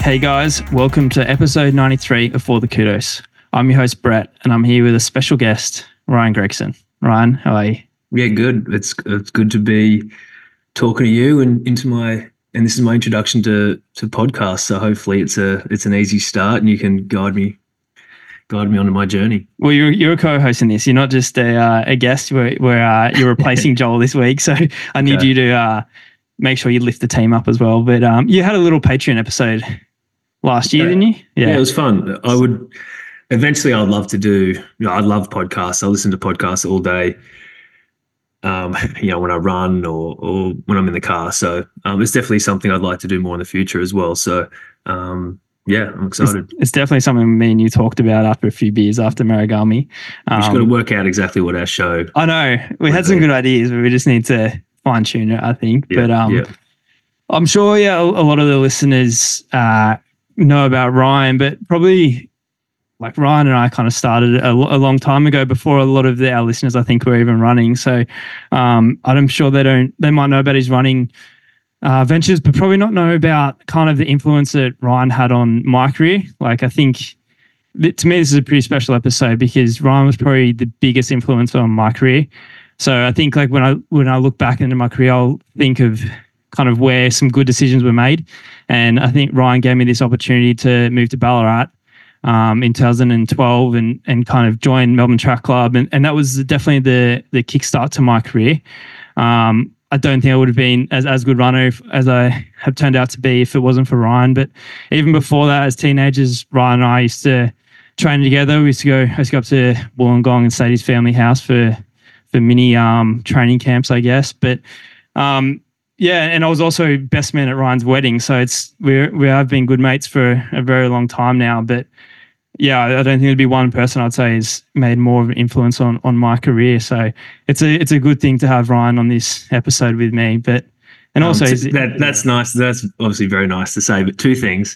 Hey guys, welcome to episode 93 of For the Kudos. I'm your host Brett, and I'm here with a special guest, Ryan Gregson. Ryan, how are you? Yeah, good. It's good to be talking to you and this is my introduction to podcasts. So hopefully it's an easy start and you can guide me onto my journey. Well, you're a co-host in this. You're not just a guest. Where you're replacing Joel this week, so I need you to make sure you lift the team up as well. But you had a little Patreon episode last year, didn't you? Yeah, it was fun. I'd love to do. I love podcasts. I listen to podcasts all day. When I run or when I'm in the car. So it's definitely something I'd like to do more in the future as well. So I'm excited. It's definitely something me and you talked about after a few beers after Maragami. We just got to work out exactly what our show. I know we had some good ideas, but we just need to fine tune it, I think. Yeah, I'm sure a lot of the listeners know about Ryan, but probably like Ryan and I kind of started a long time ago before a lot of our listeners, I think, were even running. So I'm sure they might know about his running ventures, but probably not know about kind of the influence that Ryan had on my career. Like, I think to me, this is a pretty special episode because Ryan was probably the biggest influence on my career. So I think like when I look back into my career, I'll think of kind of where some good decisions were made. And I think Ryan gave me this opportunity to move to Ballarat in 2012 and kind of join Melbourne Track Club. And that was definitely the kickstart to my career. I don't think I would have been as good runner as I have turned out to be if it wasn't for Ryan. But even before that, as teenagers, Ryan and I used to train together. I used to go up to Wollongong and stay at his family house for mini training camps, I guess. But and I was also best man at Ryan's wedding. So we have been good mates for a very long time now. But yeah, I don't think there'd be one person I'd say has made more of an influence on my career. So it's a good thing to have Ryan on this episode with me. But also that's nice. That's obviously very nice to say. But two things.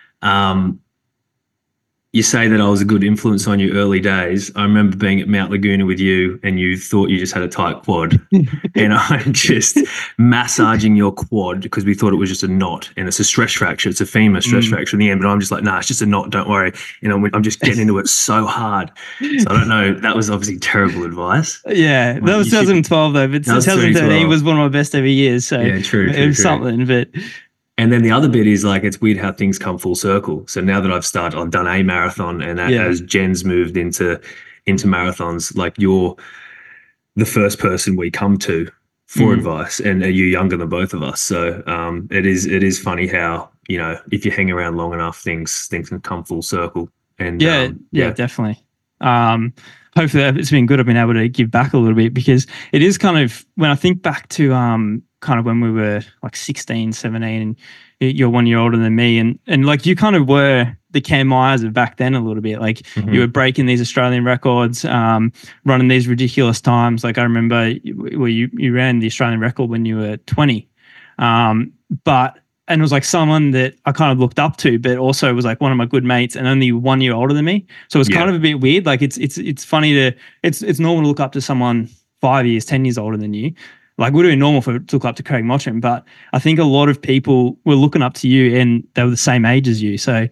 You say that I was a good influence on you early days. I remember being at Mount Laguna with you and you thought you just had a tight quad and I'm just massaging your quad because we thought it was just a knot and it's a stress fracture. It's a femur stress fracture in the end, but I'm just like, nah, it's just a knot. Don't worry. I'm just getting into it so hard. So I don't know. That was obviously terrible advice. Yeah, that was 2012 though, but 2013 was one of my best ever years. So yeah, true. It was something, but... And then the other bit is like, it's weird how things come full circle. So now that I've done a marathon and as Jen's moved into marathons, like you're the first person we come to for advice and you're younger than both of us. So it is funny how, if you hang around long enough, things can come full circle. And yeah, definitely. Hopefully it's been good. I've been able to give back a little bit because it is kind of, when I think back to kind of when we were like 16, 17 and you're 1 year older than me and like you kind of were the Cam Myers of back then a little bit. Like you were breaking these Australian records, running these ridiculous times. Like I remember you ran the Australian record when you were 20. And it was like someone that I kind of looked up to, but also was like one of my good mates and only 1 year older than me. So it was kind of a bit weird. Like it's funny it's normal to look up to someone 5 years, 10 years older than you. Like would have been normal to look up to Craig Mottram, but I think a lot of people were looking up to you and they were the same age as you. So,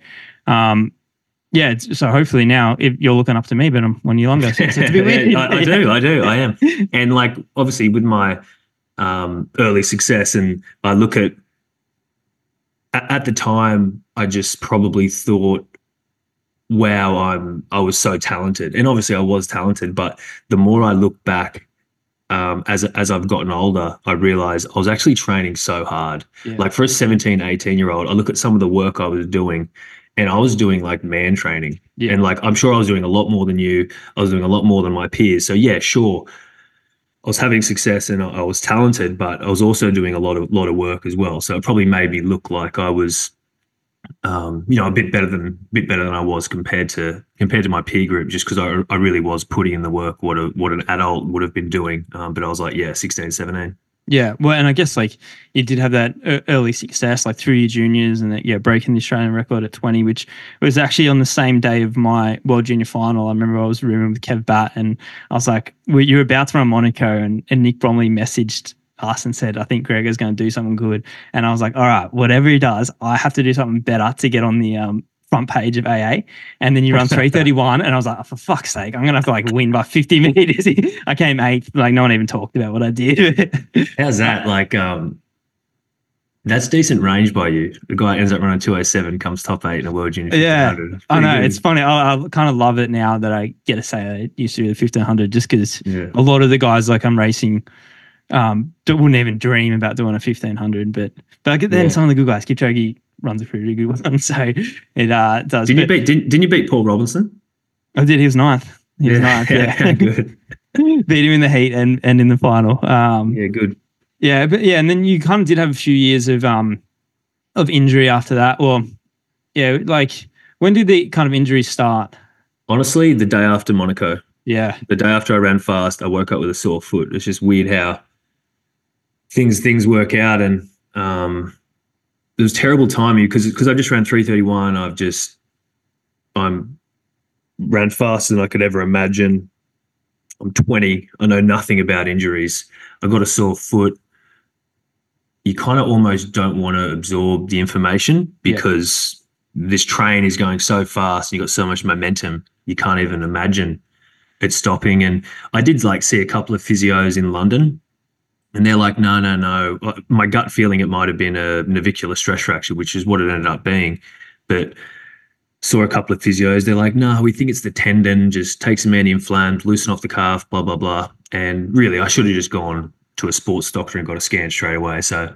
so hopefully now if you're looking up to me, but I'm 1 year younger. So it's a bit weird. I am. And like, obviously with my early success and I look at the time, I just probably thought, wow, I was so talented. And obviously I was talented, but the more I look back, as I've gotten older, I realized I was actually training so hard. Yeah. Like for a 17, 18-year-old, I look at some of the work I was doing and I was doing like man training. Yeah. And like, I'm sure I was doing a lot more than you. I was doing a lot more than my peers. So yeah, sure. I was having success and I was talented, but I was also doing a lot of work as well. So it probably made me look like I was, a bit better than I was compared to my peer group, just because I really was putting in the work what an adult would have been doing. But I was like, 16, 17. Yeah, well, and I guess like you did have that early success, like through your juniors, and breaking the Australian record at 20, which was actually on the same day of my World Junior Final. I remember I was rooming with Kev Batt, and I was like, you were about to run Monaco, and Nick Bromley messaged us and said, I think Gregor's going to do something good. And I was like, all right, whatever he does, I have to do something better to get on the front page of AA. And then you run 3:31. And I was like, oh, for fuck's sake, I'm going to have to like win by 50 meters. I came 8th. Like no one even talked about what I did. How's that? Like, that's decent range by you. The guy ends up running 2:07, comes top 8 in the World Junior 1500. Yeah, I know. Good. It's funny. I kind of love it now that I get to say I used to do the 1500 just because a lot of the guys like I'm racing wouldn't even dream about doing a 1500. But then some of the good guys, Kipchoge runs a pretty good one. So it does. Didn't you beat Paul Robinson? I did. He was 9th. He was 9th. Yeah. Good. Beat him in the heat and in the final. Yeah, good. Yeah, but yeah, and then you kind of did have a few years of injury after that. Well, yeah, like when did the kind of injuries start? Honestly, the day after Monaco. Yeah. The day after I ran fast, I woke up with a sore foot. It's just weird how things work out, and it was terrible timing because I just ran 3:31. I'm ran faster than I could ever imagine. I'm 20. I know nothing about injuries. I got a sore foot. You kind of almost don't want to absorb the information because this train is going so fast. You got so much momentum. You can't even imagine it stopping. And I did like see a couple of physios in London, and they're like, no. My gut feeling, it might have been a navicular stress fracture, which is what it ended up being. But saw a couple of physios. They're like, no, we think it's the tendon. Just take some anti-inflamed, loosen off the calf, blah, blah, blah. And really, I should have just gone to a sports doctor and got a scan straight away. So,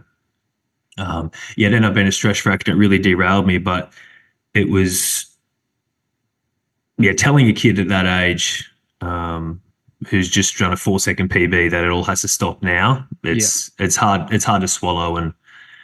it ended up being a stress fracture. It really derailed me, but it was, telling a kid at that age who's just run a 4-second PB that it all has to stop now. It's hard to swallow, and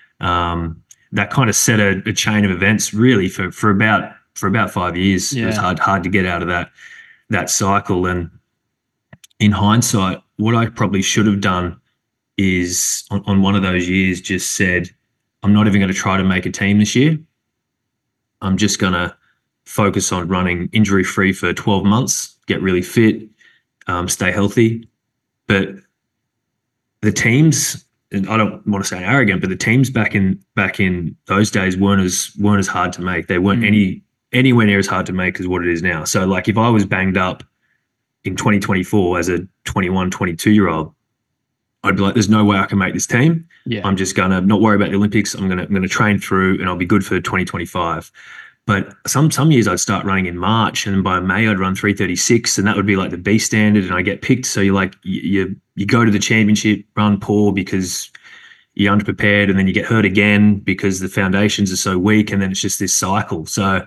that kind of set a chain of events really for about 5 years. It was hard to get out of that cycle. And in hindsight, what I probably should have done is on one of those years just said, I'm not even going to try to make a team this year. I'm just going to focus on running injury-free for 12 months, get really fit, stay healthy. But the teams, and I don't want to say arrogant, but the teams back in those days weren't as hard to make. They weren't anywhere near as hard to make as what it is now. So like if I was banged up in 2024 as a 21, 22-year-old, I'd be like, there's no way I can make this team. Yeah. I'm just going to not worry about the Olympics. I'm going to train through and I'll be good for 2025. But some years I'd start running in March, and by May I'd run 3:36, and that would be like the B standard, and I get picked. So you're like, you go to the championship, run poor because you're underprepared, and then you get hurt again because the foundations are so weak, and then it's just this cycle. So,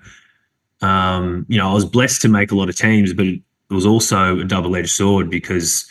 I was blessed to make a lot of teams, but it was also a double-edged sword because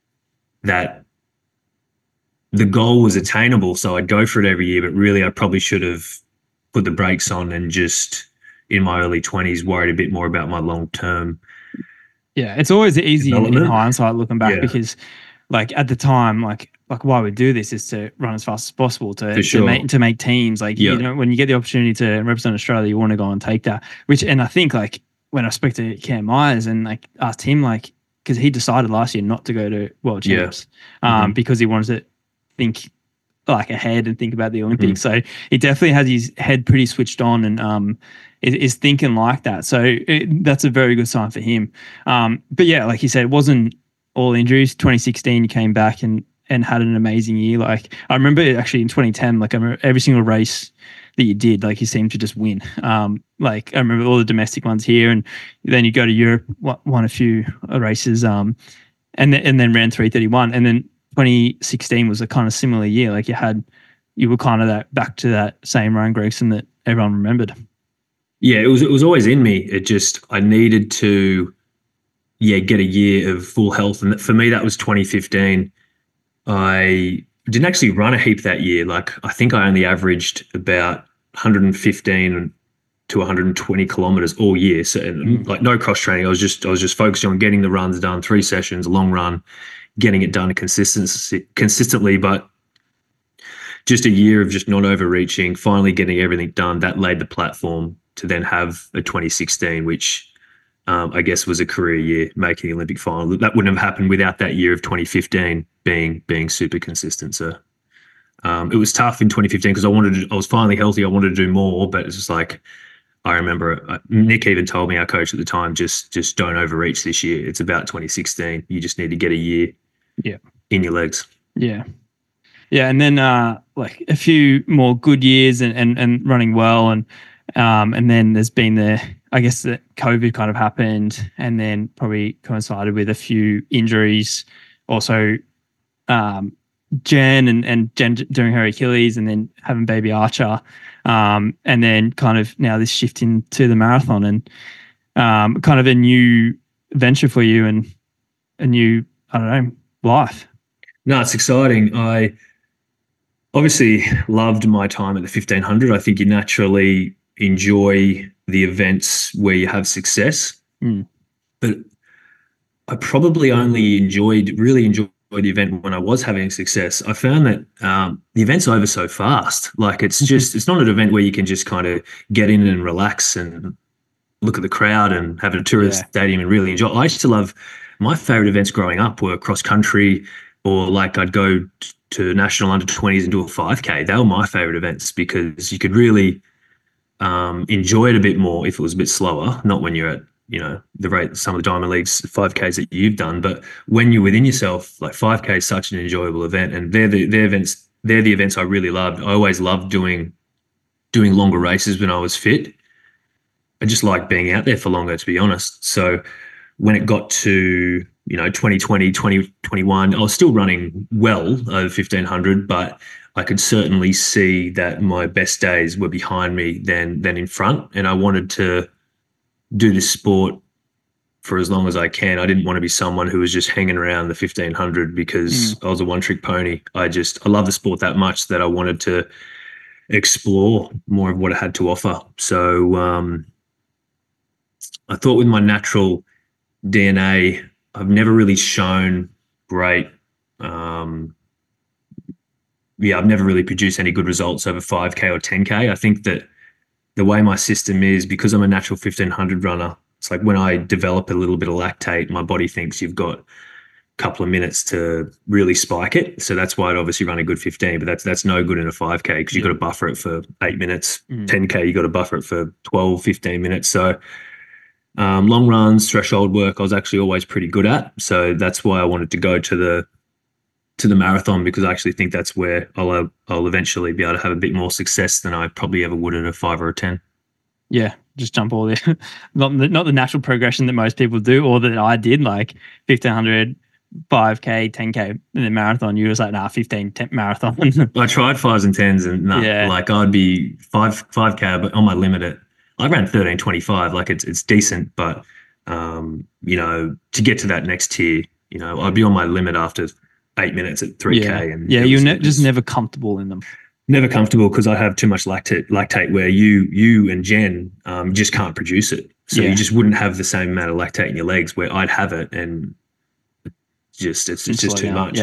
the goal was attainable, so I'd go for it every year, but really I probably should have put the brakes on and just in my early 20s worried a bit more about my long-term. Yeah, it's always easy in hindsight looking back because like at the time, like why we do this is to run as fast as possible to make teams. Like, when you get the opportunity to represent Australia, you want to go and take that, and I think like when I spoke to Cam Myers and like asked him, like, because he decided last year not to go to World Champs because he wanted to think like ahead and think about the Olympics. So he definitely has his head pretty switched on and is thinking like that. So that's a very good sign for him. But yeah, like you said, it wasn't all injuries. 2016, you came back and had an amazing year. Like I remember actually in 2010, like I remember every single race that you did, like you seemed to just win. Like I remember all the domestic ones here, and then you go to Europe, won a few races, and then ran 3:31, and then 2016 was a kind of similar year. Like you were kind of back to that same Ryan Gregson that everyone remembered. Yeah, it was always in me. I needed to, get a year of full health. And for me, that was 2015. I didn't actually run a heap that year. Like I think I only averaged about 115 to 120 kilometers all year. So like no cross training. I was just focusing on getting the runs done, 3 sessions, a long run, getting it done consistently, but just a year of just not overreaching, finally getting everything done. That laid the platform to then have a 2016, which I guess was a career year, making the Olympic final. That wouldn't have happened without that year of 2015 being super consistent. So it was tough in 2015 because I was finally healthy. I wanted to do more, but it's just like, I remember Nick even told me, our coach at the time, just don't overreach this year. It's about 2016. You just need to get a year in your legs. Yeah. Yeah. And then like a few more good years and running well. And then there's been I guess that COVID kind of happened and then probably coincided with a few injuries. Also, Jen and Jen doing her Achilles and then having baby Archer. And then kind of now this shift into the marathon and kind of a new venture for you and a new, I don't know, life. No, it's exciting. I obviously loved my time at the 1500. I think you naturally enjoy the events where you have success. But I probably only really enjoyed the event when I was having success. I found that the event's over so fast. Like it's not an event where you can just kind of get in and relax and look at the crowd and have a tourist stadium and really enjoy. I used to love, my favorite events growing up were cross country, or like I'd go to national under 20s and do a 5K. They were my favorite events because you could really enjoy it a bit more if it was a bit slower, not when you're at, the rate, some of the Diamond Leagues 5Ks that you've done, but when you're within yourself, like 5K is such an enjoyable event, and they're the events I really loved. I always loved doing longer races when I was fit. I just liked being out there for longer, to be honest. So when it got to 2020, 2021, I was still running well over 1500, but I could certainly see that my best days were behind me than in front, and I wanted to do this sport for as long as I can. I didn't want to be someone who was just hanging around the 1500 because I was a one-trick pony. I love the sport that much that I wanted to explore more of what it had to offer. So I thought with my natural DNA, I've never really shown great. I've never really produced any good results over 5K or 10K. I think that the way my system is, because I'm a natural 1500 runner, it's like when I develop a little bit of lactate, my body thinks you've got a couple of minutes to really spike it. So that's why I'd obviously run a good 15, but that's no good in a 5K because you've got to buffer it for 8 minutes. 10K, you've got to buffer it for 12, 15 minutes. So long runs, threshold work, I was actually always pretty good at. So that's why I wanted to go to the marathon, because I actually think that's where I'll eventually be able to have a bit more success than I probably ever would at a 5 or a 10. Yeah, just jump all the not the natural progression that most people do, or that I did, like 1500, 5K, 10K, and then marathon. You were just like, 15, 10 marathon. I tried 5s and 10s, and like I'd be 5K, but on my limit I ran 13:25. Like it's decent, but to get to that next tier, I'd be on my limit after 8 minutes at 3K. And you're just never comfortable in them. Never comfortable because I have too much lactate where you and Jen just can't produce it. So you just wouldn't have the same amount of lactate in your legs where I'd have it, and it's just too much.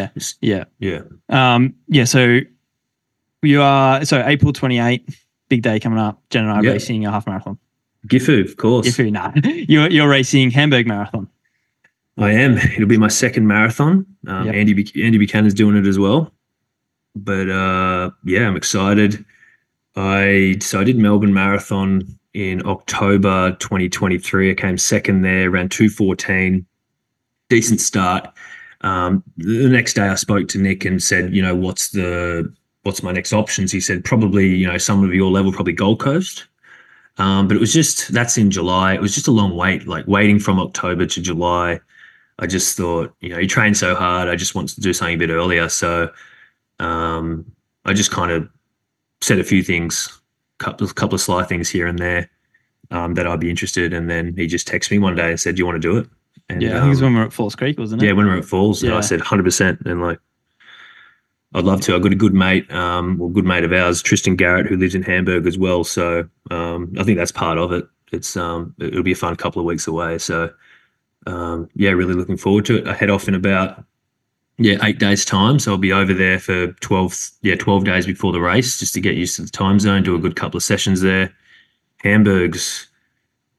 So you are, April 28th, big day coming up. Jen and I are racing a half marathon. Gifu, of course. Gifu, no. You're racing Hamburg Marathon. I am. It'll be my second marathon. Andy Buchanan's doing it as well. But I'm excited. I did Melbourne Marathon in October 2023. I came second there, ran 2:14. Decent start. The next day I spoke to Nick and said, what's my next options? He said, probably, someone of your level, probably Gold Coast. But it was that's in July. It was just a long wait, like waiting from October to July. I just thought, you train so hard. I just wanted to do something a bit earlier. So I just kind of said a few things, couple of sly things here and there that I'd be interested. And then he just texted me one day and said, "Do you want to do it?" And, I think it was when we were at Falls Creek, wasn't it? Yeah, when we were at Falls. And I said 100%. And like, I'd love to. I've got a good mate, good mate of ours, Tristan Garrett, who lives in Hamburg as well. So I think that's part of it. It's it'll be a fun couple of weeks away. So really looking forward to it. I head off in about 8 days time. So I'll be over there for 12 days before the race, just to get used to the time zone, do a good couple of sessions there. Hamburg's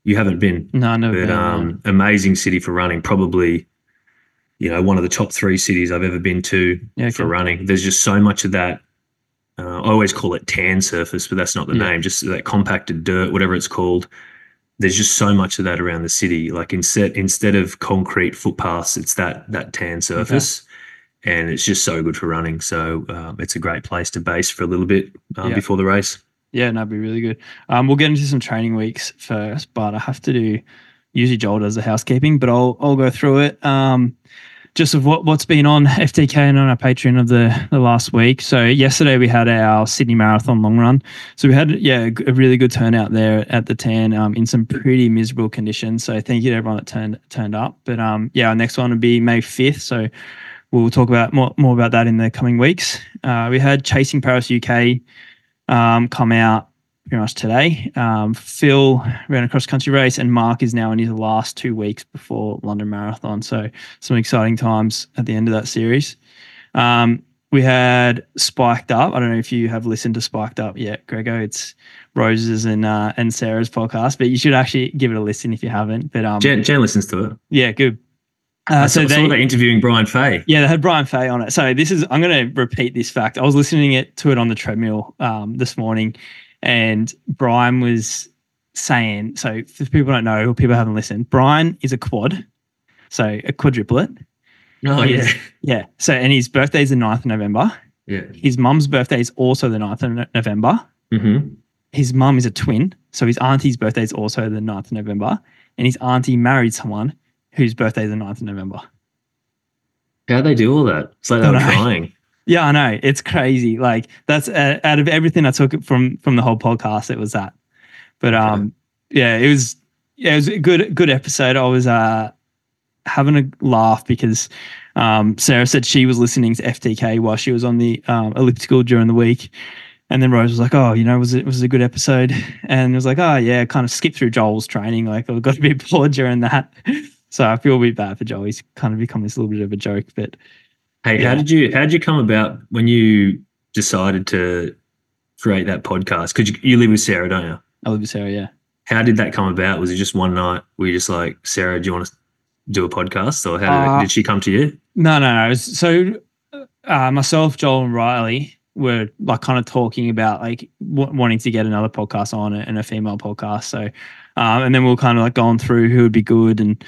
You haven't been, No, never but been. No. amazing city for running. Probably, one of the top 3 cities I've ever been to Yeah, for okay. running. There's just so much of that. I always call it tan surface, but that's not the Yeah. name. Just that compacted dirt, whatever it's called. There's just so much of that around the city. Like instead of concrete footpaths, it's that tan surface, and it's just so good for running. So it's a great place to base for a little bit Yeah. before the race. Yeah, that'd be really good. We'll get into some training weeks first, but I have to do. Usually Joel does the housekeeping, but I'll go through it. Just of what's been on FTK and on our Patreon of the last week. So yesterday we had our Sydney Marathon long run. So we had a really good turnout there at the Tan in some pretty miserable conditions. So thank you to everyone that turned up. But our next one will be May 5th. So we'll talk about more about that in the coming weeks. We had Chasing Paris UK come out pretty much today. Phil ran a cross-country race, and Mark is now in his last 2 weeks before London Marathon. So some exciting times at the end of that series. We had Spiked Up. I don't know if you have listened to Spiked Up yet, Grego. It's Rose's and Sarah's podcast, but you should actually give it a listen if you haven't. But Jen listens to it. Yeah, good. I saw they interviewing Brian Fay. Yeah, they had Brian Fay on it. So I'm going to repeat this fact. I was listening to it on the treadmill this morning, and Brian was saying, so for people who don't know, or people haven't listened, Brian is a quad, so a quadruplet. Oh, yeah. Yeah. So, and his birthday is the 9th of November. Yeah. His mum's birthday is also the 9th of November. Mm-hmm. His mum is a twin, so his auntie's birthday is also the 9th of November, and his auntie married someone whose birthday is the 9th of November. How'd they do all that? It's like they were trying. Yeah, I know. It's crazy. Like that's out of everything I took from the whole podcast, it was that. But it was a good episode. I was having a laugh because Sarah said she was listening to FTK while she was on the elliptical during the week. And then Rose was like, "Oh, was it a good episode?" And it was like, "Oh yeah," kind of skipped through Joel's training. Like I got a bit bored during that. So I feel a bit bad for Joel. He's kind of become this little bit of a joke. But hey, how did you come about when you decided to create that podcast? Because you live with Sarah, don't you? I live with Sarah, yeah. How did that come about? Was it just one night where you just like, Sarah, do you want to do a podcast, or how did she come to you? No. So myself, Joel, and Riley were like kind of talking about like wanting to get another podcast on it and a female podcast. So, and then we were kind of like going through who would be good, and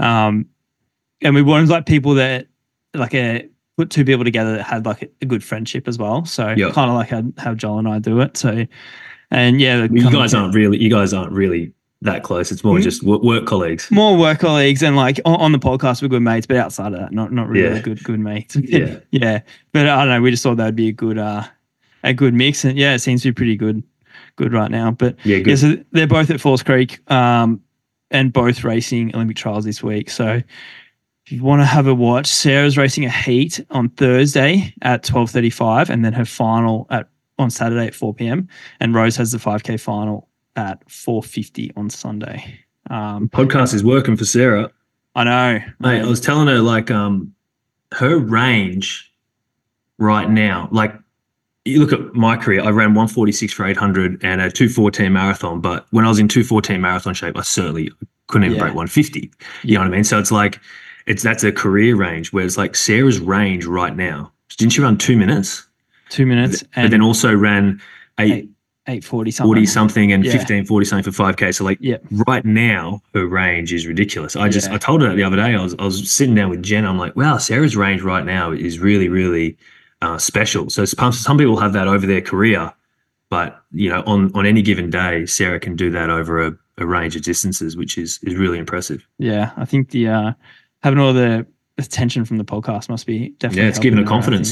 we wanted like people that like put 2 people together that had like a good friendship as well. So kind of like how Joel and I do it. So, and yeah, you guys aren't really that close. It's more just work colleagues. More work colleagues, and like on the podcast we're good mates, but outside of that, not really good mates. Yeah. Yeah. But I don't know, we just thought that would be a good mix, and yeah, it seems to be pretty good right now. But good. So they're both at Falls Creek, and both racing Olympic trials this week. So if you want to have a watch, Sarah's racing a heat on Thursday at 12:35, and then her final on Saturday at 4 p.m. And Rose has the 5K final at 4:50 on Sunday. Podcast is working for Sarah. I know. Mate, I was telling her like her range right now, like you look at my career, I ran 146 for 800 and a 214 marathon, but when I was in 214 marathon shape, I certainly couldn't even break 150. You know what I mean? So it's like that's a career range, where it's like Sarah's range right now. Didn't she run 2 minutes? 2 minutes. But then also ran 8:40 something. 40 something and 15:40 something for 5K. So like right now her range is ridiculous. I told her that the other day. I was sitting down with Jen. I'm like, wow, Sarah's range right now is really, really special. So some people have that over their career, but on any given day, Sarah can do that over a range of distances, which is really impressive. Yeah, I think the having all the attention from the podcast must be definitely. Yeah, it's giving her confidence.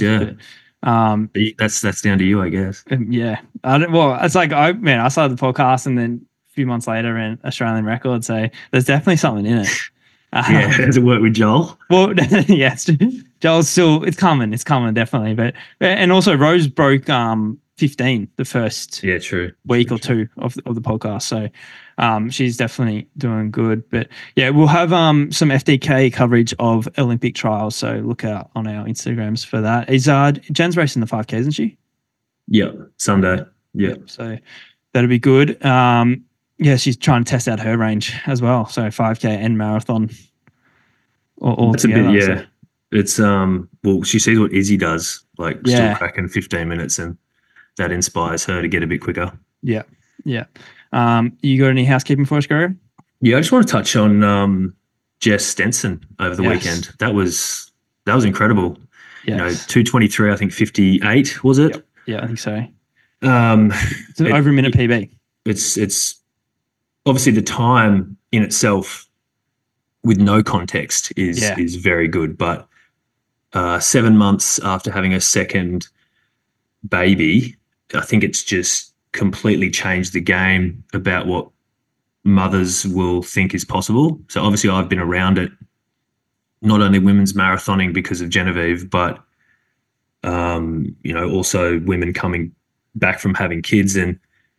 That's down to you, I guess. Yeah, it's like I started the podcast, and then a few months later ran Australian record. So there's definitely something in it. Does it work with Joel? Well, yes, Joel's still. It's coming, definitely. But and also Rose broke 15 the first week or two of the podcast. So she's definitely doing good. But yeah, we'll have some FDK coverage of Olympic trials. So look out on our Instagrams for that. Is Jen's racing the 5K, isn't she? Yeah, Sunday. Yeah. So that'll be good. yeah, she's trying to test out her range as well. So 5K and marathon all That's a together. bit, So, yeah. It's well, she sees what Izzy does, like still yeah, cracking 15 minutes, and that inspires her to get a bit quicker. yeah, yeah. You got any housekeeping for us, Gary? Yeah, I just want to touch on Jess Stenson over the Yes. weekend. That was incredible. You know, Yes. 2:23, I think 58 was it? Yep. Yeah, I think so. Um, It's over a minute PB. it's obviously the time in itself with no context is very good, but 7 months after having a second baby, I think it's just completely changed the game about what mothers will think is possible. So obviously I've been around it, not only women's marathoning because of Genevieve, but you know, also women coming back from having kids. And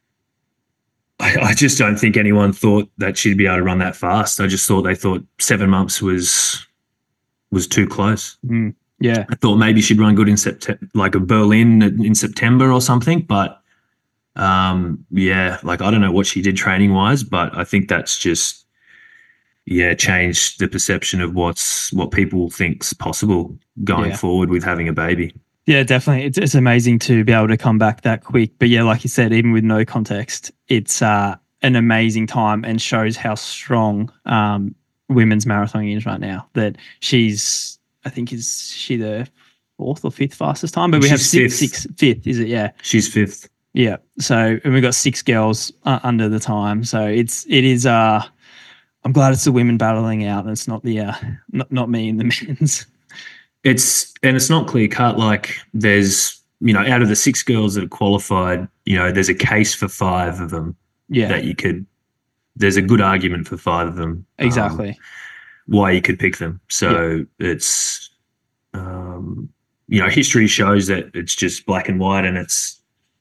I just don't think anyone thought that she'd be able to run that fast. I just thought they thought 7 months was too close. Yeah. I thought maybe she'd run good in September, like a Berlin in September or something. But yeah, like I don't know what she did training wise, but I think that's just changed the perception of what people think's possible going forward with having a baby. Yeah, definitely. It's amazing to be able to come back that quick. But yeah, like you said, even with no context, it's an amazing time and shows how strong women's marathoning is right now. That she's, I think, is she the fourth or fifth fastest time? But we have fifth, is it? Yeah. She's fifth. Yeah. So, and we've got 6 girls under the time. So it is, I'm glad it's the women battling out and it's not the, not me and the men's. It's not clear cut. Like there's, you know, out of the 6 girls that are qualified, you know, there's a case for 5 of them. Yeah. That you could, there's a good argument for 5 of them. Exactly. Why you could pick them. So it's, you know, history shows that it's just black and white and it's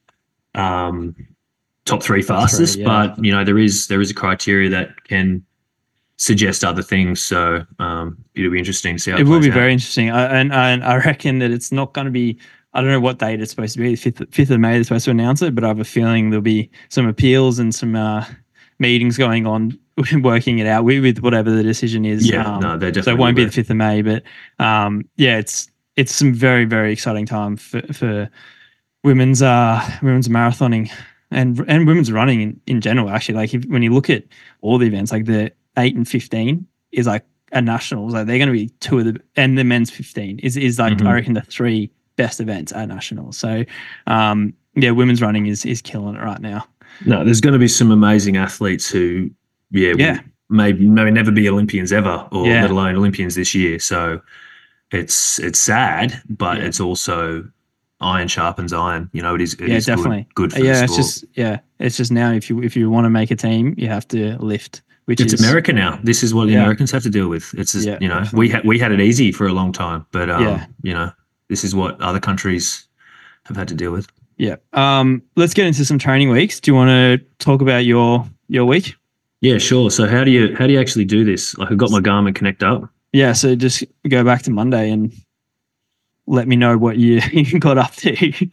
top 3 fastest. But, you know, there is a criteria that can suggest other things. So it'll be interesting to see how it will be. Very interesting. And I reckon that it's not going to be, I don't know what date it's supposed to be, the 5th of May they're supposed to announce it, but I have a feeling there'll be some appeals and some meetings going on working it out with whatever the decision is. Yeah, no, they're definitely. So it won't be the 5th of May, but yeah, it's some very, very exciting time for women's marathoning and women's running in general. Actually, like when you look at all the events, like the 8 and 15 is like a nationals. Like they're going to be 2 of the, and the men's 15 is like I reckon the 3 best events at nationals. So yeah, women's running is killing it right now. No, there's going to be some amazing athletes who will maybe never be Olympians ever, or let alone Olympians this year. So it's sad, but it's also iron sharpens iron. You know, it is definitely good for the sport. It's just now if you want to make a team, you have to lift. It's America now. This is what the Americans have to deal with. It's just, you know, definitely. we had it easy for a long time, but you know, this is what other countries have had to deal with. Yeah. Let's get into some training weeks. Do you want to talk about your week? Yeah, sure. So how do you actually do this? Like I got my Garmin Connect up. Yeah. So just go back to Monday and let me know what you got up to.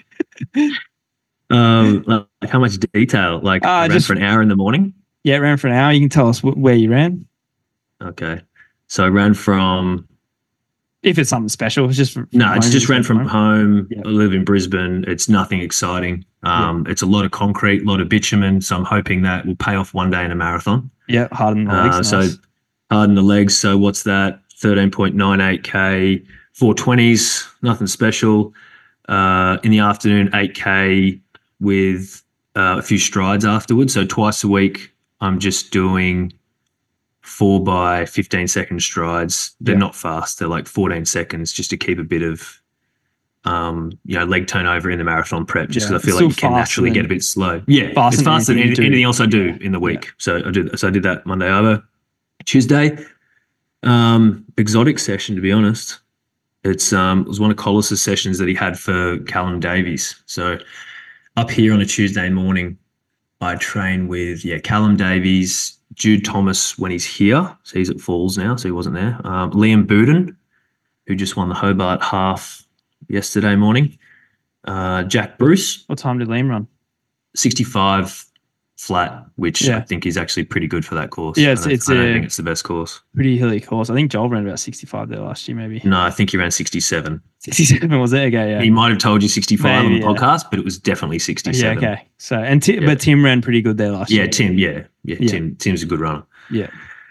Like how much detail? Like I ran for an hour in the morning. Yeah, ran for an hour. You can tell us where you ran. Okay. So I ran from... If it's something special, it's just... No, it's just ran from home. Yep. I live in Brisbane. It's nothing exciting. It's a lot of concrete, a lot of bitumen. So I'm hoping that will pay off one day in a marathon. Yeah, harden the legs. So harden the legs. So what's that? 13.98K, 420s, nothing special. In the afternoon, 8K with a few strides afterwards. So twice a week, I'm just doing 4 by 15 second strides. They're not fast. They're like 14 seconds just to keep a bit of, you know, leg turnover in the marathon prep, just because I feel like you can naturally get a bit slow. Yeah, it's faster than anything else I do in the week. So I did that Monday over. Tuesday, exotic session, to be honest. It was one of Collis's sessions that he had for Callum Davies. So up here on a Tuesday morning, I train with Callum Davies, Jude Thomas when he's here. So he's at Falls now, so he wasn't there. Liam Buden, who just won the Hobart half yesterday morning. Jack Bruce. What time did Liam run? 65.30. flat, which I think is actually pretty good for that course. Yeah, I don't think it's the best course. Pretty hilly course. I think Joel ran about 65 there last year, maybe. No, I think he ran 67. 67 was it? Okay, yeah. He might have told you 65 Maybe, on the podcast, but it was definitely 67. Yeah, okay. So but Tim ran pretty good there last year. Tim's a good runner. Yeah.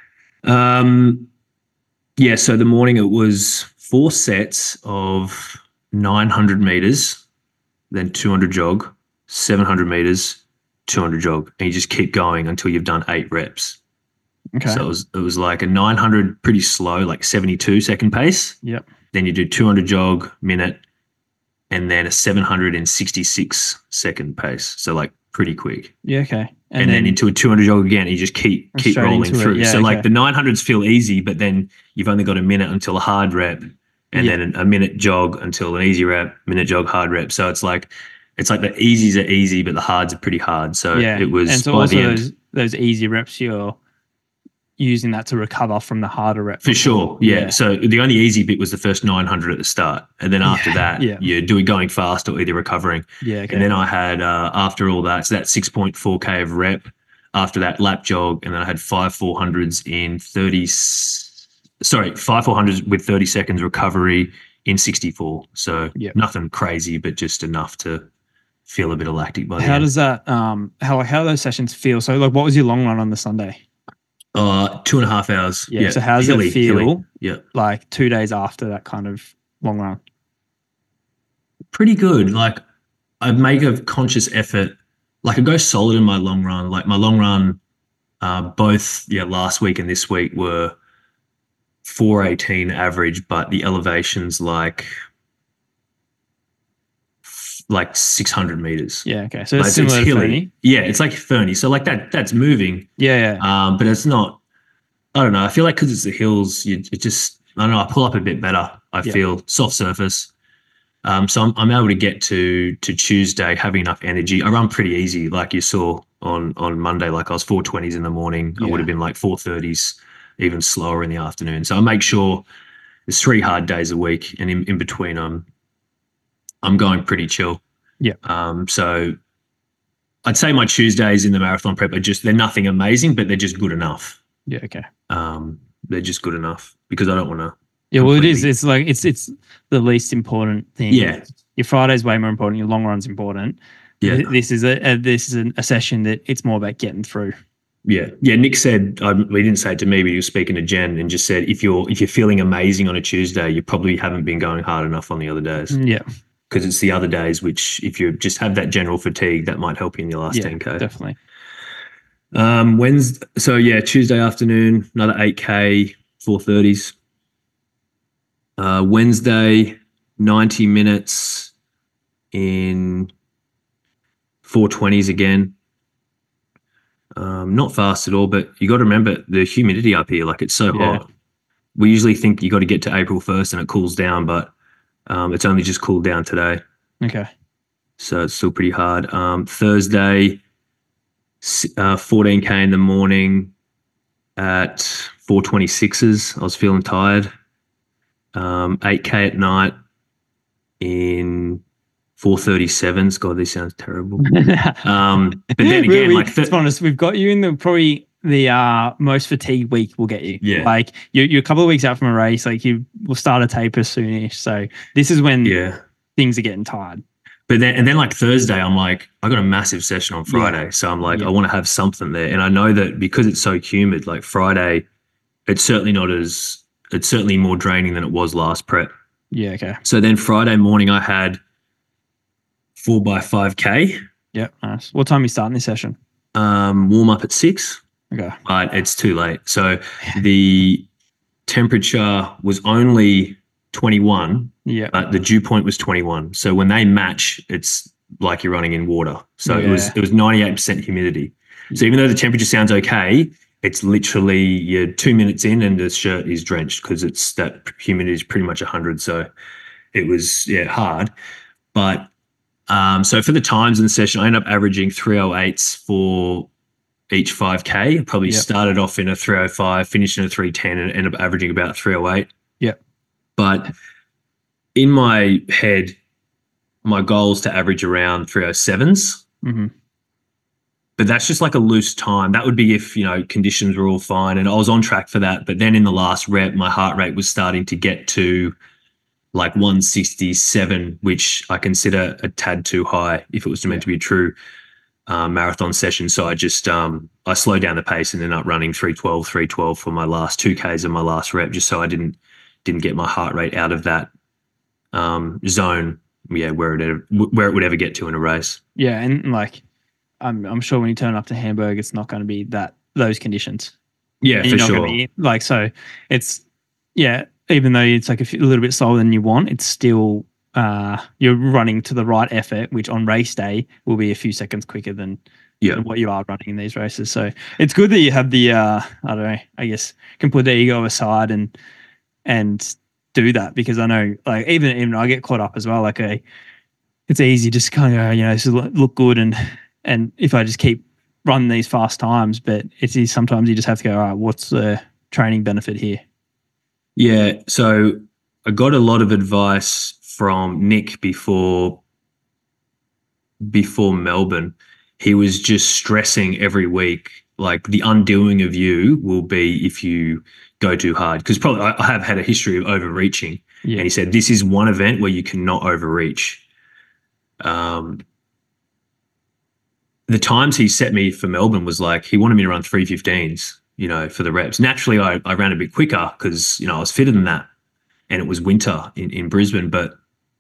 So the morning it was 4 sets of 900 meters, then 200 jog, 700 meters, 200 jog, and you just keep going until you've done 8 reps. Okay. So it was like a 900 pretty slow, like 72 second pace. Yep. Then you do 200 jog minute, and then a 766 second pace. So like pretty quick. Yeah. Okay. And then into a 200 jog again, and you just keep rolling through. Yeah, so like the 900s feel easy, but then you've only got a minute until a hard rep, and then a minute jog until an easy rep, minute jog, hard rep. So it's like the easies are easy, but the hards are pretty hard. So it was, and so by the end, those easy reps, you're using that to recover from the harder rep. For sure. Yeah. So the only easy bit was the first 900 at the start. And then after that, you're doing going fast or either recovering. Yeah. Okay. And then I had, after all that, so that 6.4K of rep, after that lap jog, and then I had 5 400s in 5 400s with 30 seconds recovery in 64. So nothing crazy, but just enough to feel a bit of lactic by the end. How does that, how do those sessions feel? So like, what was your long run on the Sunday? 2.5 hours. Yeah. So how does it feel? Hilly. Yeah. Like 2 days after that kind of long run? Pretty good. Like I make a conscious effort. Like I go solid in my long run. Like my long run, both last week and this week were 418 average, but the elevation's like 600 meters. Yeah. Okay. So it's similar to Fernie. Yeah. It's like Fernie. So like that's moving. Yeah. But it's not, I don't know. I feel like because it's the hills, I don't know. I pull up a bit better. I feel soft surface. So I'm able to get to Tuesday having enough energy. I run pretty easy. Like you saw on Monday, like I was 420s in the morning. I would have been like 430s, even slower in the afternoon. So I make sure there's 3 hard days a week. And in between, I'm going pretty chill. Yeah. So I'd say my Tuesdays in the marathon prep they're nothing amazing, but they're just good enough. Yeah. Okay. They're just good enough because I don't want to. Yeah. Well, it is. It's like, it's the least important thing. Yeah. Your Friday's way more important. Your long run's important. Yeah. This is a session that it's more about getting through. Yeah. Yeah. Nick said, he didn't say it to me, but he was speaking to Jen and just said, if you're feeling amazing on a Tuesday, you probably haven't been going hard enough on the other days. Yeah. Because it's the other days, which if you just have that general fatigue, that might help you in your last 10K. Definitely. Wednesday. So Tuesday afternoon, another 8K, 430s. Wednesday, 90 minutes in 420s again. Not fast at all, but you got to remember the humidity up here. Like it's so hot. We usually think you got to get to April 1st and it cools down, but it's only just cooled down today. Okay. So it's still pretty hard. Thursday, 14K in the morning at 426s. I was feeling tired. 8K at night in 437s. God, this sounds terrible. But then again, to be honest, we've got you in probably the most fatigued week we'll get you. Yeah. Like you're a couple of weeks out from a race, like you will start a taper soonish. So this is when things are getting tired. But then like Thursday, I'm like, I got a massive session on Friday. So I'm like, I want to have something there. And I know that because it's so humid, like Friday, it's certainly more draining than it was last prep. Yeah. Okay. So then Friday morning I had 4x5K. Yep. Nice. What time are you starting this session? Warm up at 6. Okay. But it's too late. So the temperature was only 21. Yeah. But the dew point was 21. So when they match, it's like you're running in water. So it was 98% humidity. So even though the temperature sounds okay, it's literally you're 2 minutes in and the shirt is drenched because it's that humidity is pretty much 100. So it was hard. But so for the times in the session, I ended up averaging 308s for each 5K. I probably started off in a 305, finished in a 310, and ended up averaging about 308. Yep. But in my head, my goal is to average around 307s. Mm-hmm. but that's just like a loose time. That would be if, conditions were all fine and I was on track for that. But then in the last rep, my heart rate was starting to get to like 167, which I consider a tad too high if it was meant to be a true marathon session. So I just I slowed down the pace and ended up running 312 for my last 2Ks and my last rep, just so I didn't get my heart rate out of that zone, where it would ever get to in a race. Yeah, and like I'm sure when you turn up to Hamburg, it's not going to be those conditions. Yeah, for sure. So it's even though it's like a little bit slower than you want, it's still you're running to the right effort, which on race day will be a few seconds quicker than what you are running in these races. So it's good that you have the I don't know, I guess can put the ego aside and do that, because I know like even I get caught up as well. Like it's easy just kind of go, this look good and if I just keep running these fast times, but it's sometimes you just have to go, all right, what's the training benefit here? Yeah, so I got a lot of advice from Nick before Melbourne. He was just stressing every week, like the undoing of you will be if you go too hard. Because probably I have had a history of overreaching. Yeah. And he said, this is one event where you cannot overreach. The times he set me for Melbourne was like, he wanted me to run 3:15s, for the reps. Naturally, I ran a bit quicker because, I was fitter than that. And it was winter in Brisbane. But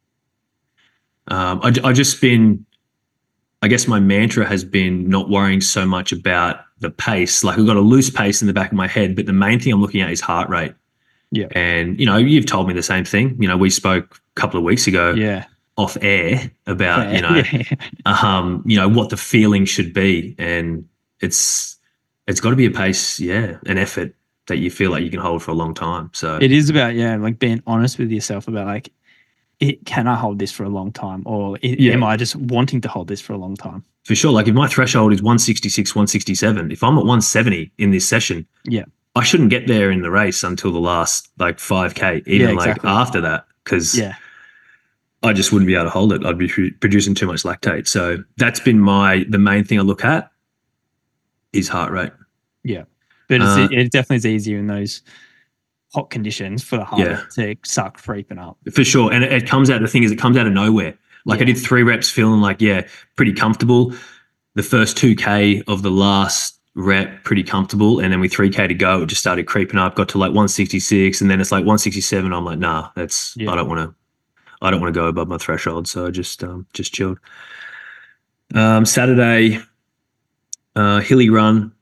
I guess my mantra has been not worrying so much about the pace. Like I've got a loose pace in the back of my head, but the main thing I'm looking at is heart rate. Yeah. And, you've told me the same thing. We spoke a couple of weeks ago off air about, what the feeling should be. And it's got to be a pace, an effort that you feel like you can hold for a long time. So it is about, like being honest with yourself about like, can I hold this for a long time, or am I just wanting to hold this for a long time? For sure. Like if my threshold is 166, 167, if I'm at 170 in this session, I shouldn't get there in the race until the last like 5K, even like after that, because I just wouldn't be able to hold it. I'd be producing too much lactate. So that's been the main thing I look at is heart rate. Yeah. But it definitely is easier in those hot conditions for the heart to start creeping up. For sure. And it comes out, the thing is, it comes out of nowhere. Like I did 3 reps feeling like, pretty comfortable. The first 2K of the last rep, pretty comfortable. And then with 3K to go, it just started creeping up, got to like 166. And then it's like 167. I'm like, nah, I don't want to go above my threshold. So I just chilled. Saturday, hilly run,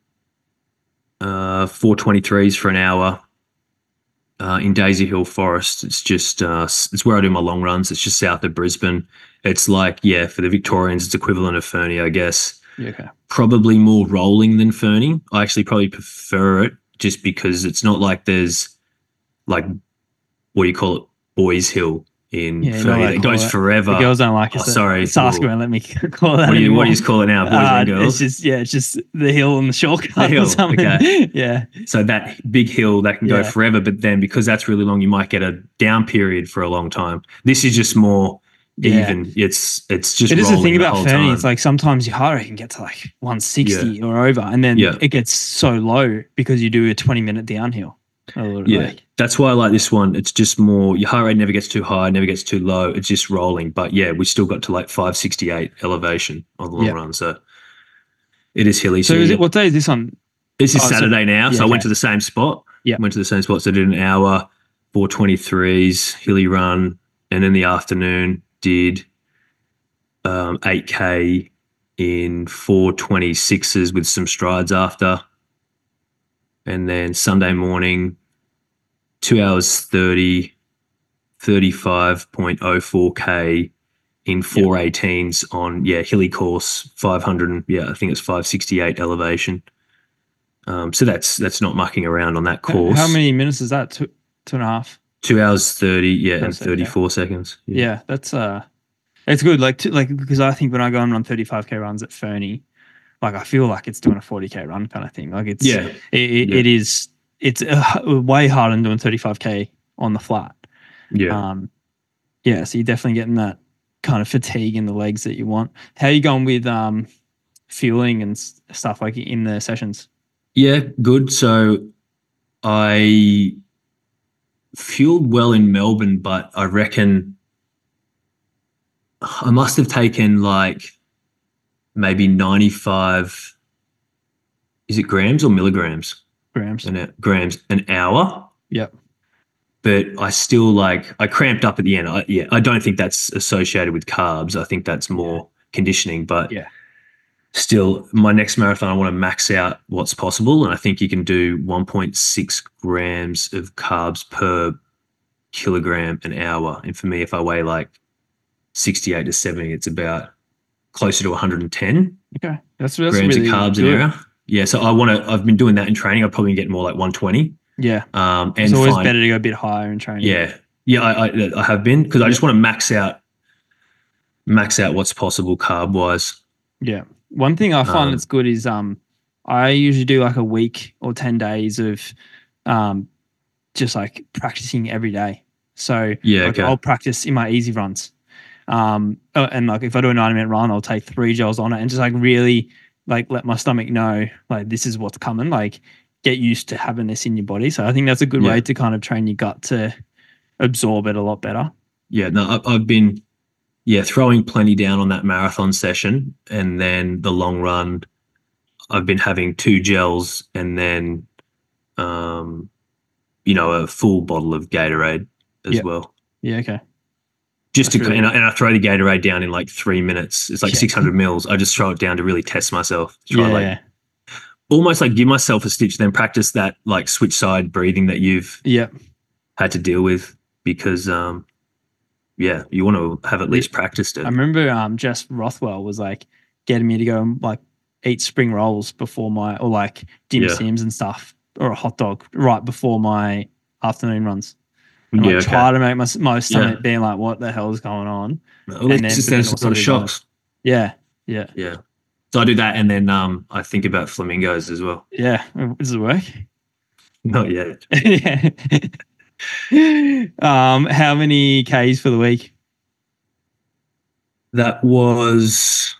4:23s for an hour. In Daisy Hill Forest. It's just it's where I do my long runs. It's just south of Brisbane. It's like, for the Victorians, it's equivalent of Fernie, I guess. Okay. Probably more rolling than Fernie. I actually probably prefer it just because it's not like there's like, what do you call it, Boys Hill in Fernie that goes forever. The girls don't like it. Oh, sorry. It's asking, let me call it that. What do you call it now, boys and girls? It's just the hill and the shortcut or something. Okay. Yeah. So that big hill that can go forever, but then because that's really long, you might get a down period for a long time. This is just more even. It's just it is the thing about Fernie. Time. It's like sometimes your heart rate can get to like 160 or over, and then it gets so low because you do a 20-minute downhill. That's why I like this one. It's just more, your heart rate never gets too high, never gets too low. It's just rolling. But we still got to like 568 elevation on the long run. So it is hilly. So what day is this on? This is Saturday now. So I went to the same spot. Yeah. Went to the same spot. So I did an hour, 4:23s, hilly run. And in the afternoon did 8K in 4:26s with some strides after. And then Sunday morning, 2 hours 30, 35.04K in 4:18s on, hilly course, 500, I think it's 568 elevation. So that's not mucking around on that course. How many minutes is that? 2.5? 2 hours 30, and 34 seconds. Yeah, that's it's good. Like because I think when I go and run 35K runs at Fernie, like I feel like it's doing a 40K run kind of thing. Like it's it is way harder than doing 35K on the flat. Yeah. So you're definitely getting that kind of fatigue in the legs that you want. How are you going with fueling and stuff like in the sessions? Yeah, good. So I fueled well in Melbourne, but I reckon I must have taken like maybe 95, is it grams or milligrams? Grams. Grams an hour. Yep. But I still I cramped up at the end. I don't think that's associated with carbs. I think that's more conditioning, but Yeah. still my next marathon, I want to max out what's possible. And I think you can do 1.6 grams of carbs per kilogram an hour. And for me, if I weigh like 68 to 70, it's about closer to 110 Okay. That's grams really of carbs good. an hour. Yeah. So I've been doing that in training. I'll probably get more like 120. Yeah. And it's always better to go a bit higher in training. Yeah. Yeah. I have been, because I just want to max out what's possible carb wise. Yeah. One thing I find that's good is I usually do like a week or 10 days of just like practicing every day. So I'll practice in my easy runs. And like if I do a 90-minute run, I'll take 3 gels on it and just like really like let my stomach know like this is what's coming, like get used to having this in your body. So I think that's a good way to kind of train your gut to absorb it a lot better. Yeah, no, I've been throwing plenty down on that marathon session, and then the long run I've been having 2 gels and then a full bottle of Gatorade as well. Yeah, okay. Just that's to really and I throw the Gatorade down in like 3 minutes. It's like 600 mils. I just throw it down to really test myself. Almost like give myself a stitch, then practice that like switch side breathing that you've had to deal with, because you want to have at least practiced it. I remember Jess Rothwell was like getting me to go and like eat spring rolls before or like dim sims and stuff, or a hot dog right before my afternoon runs. And try to make my stomach being like, what the hell is going on? Well, and then it's not a shocks. Yeah. So I do that, and then I think about flamingos as well. Yeah. Does it work? Not yet. How many Ks for the week? That was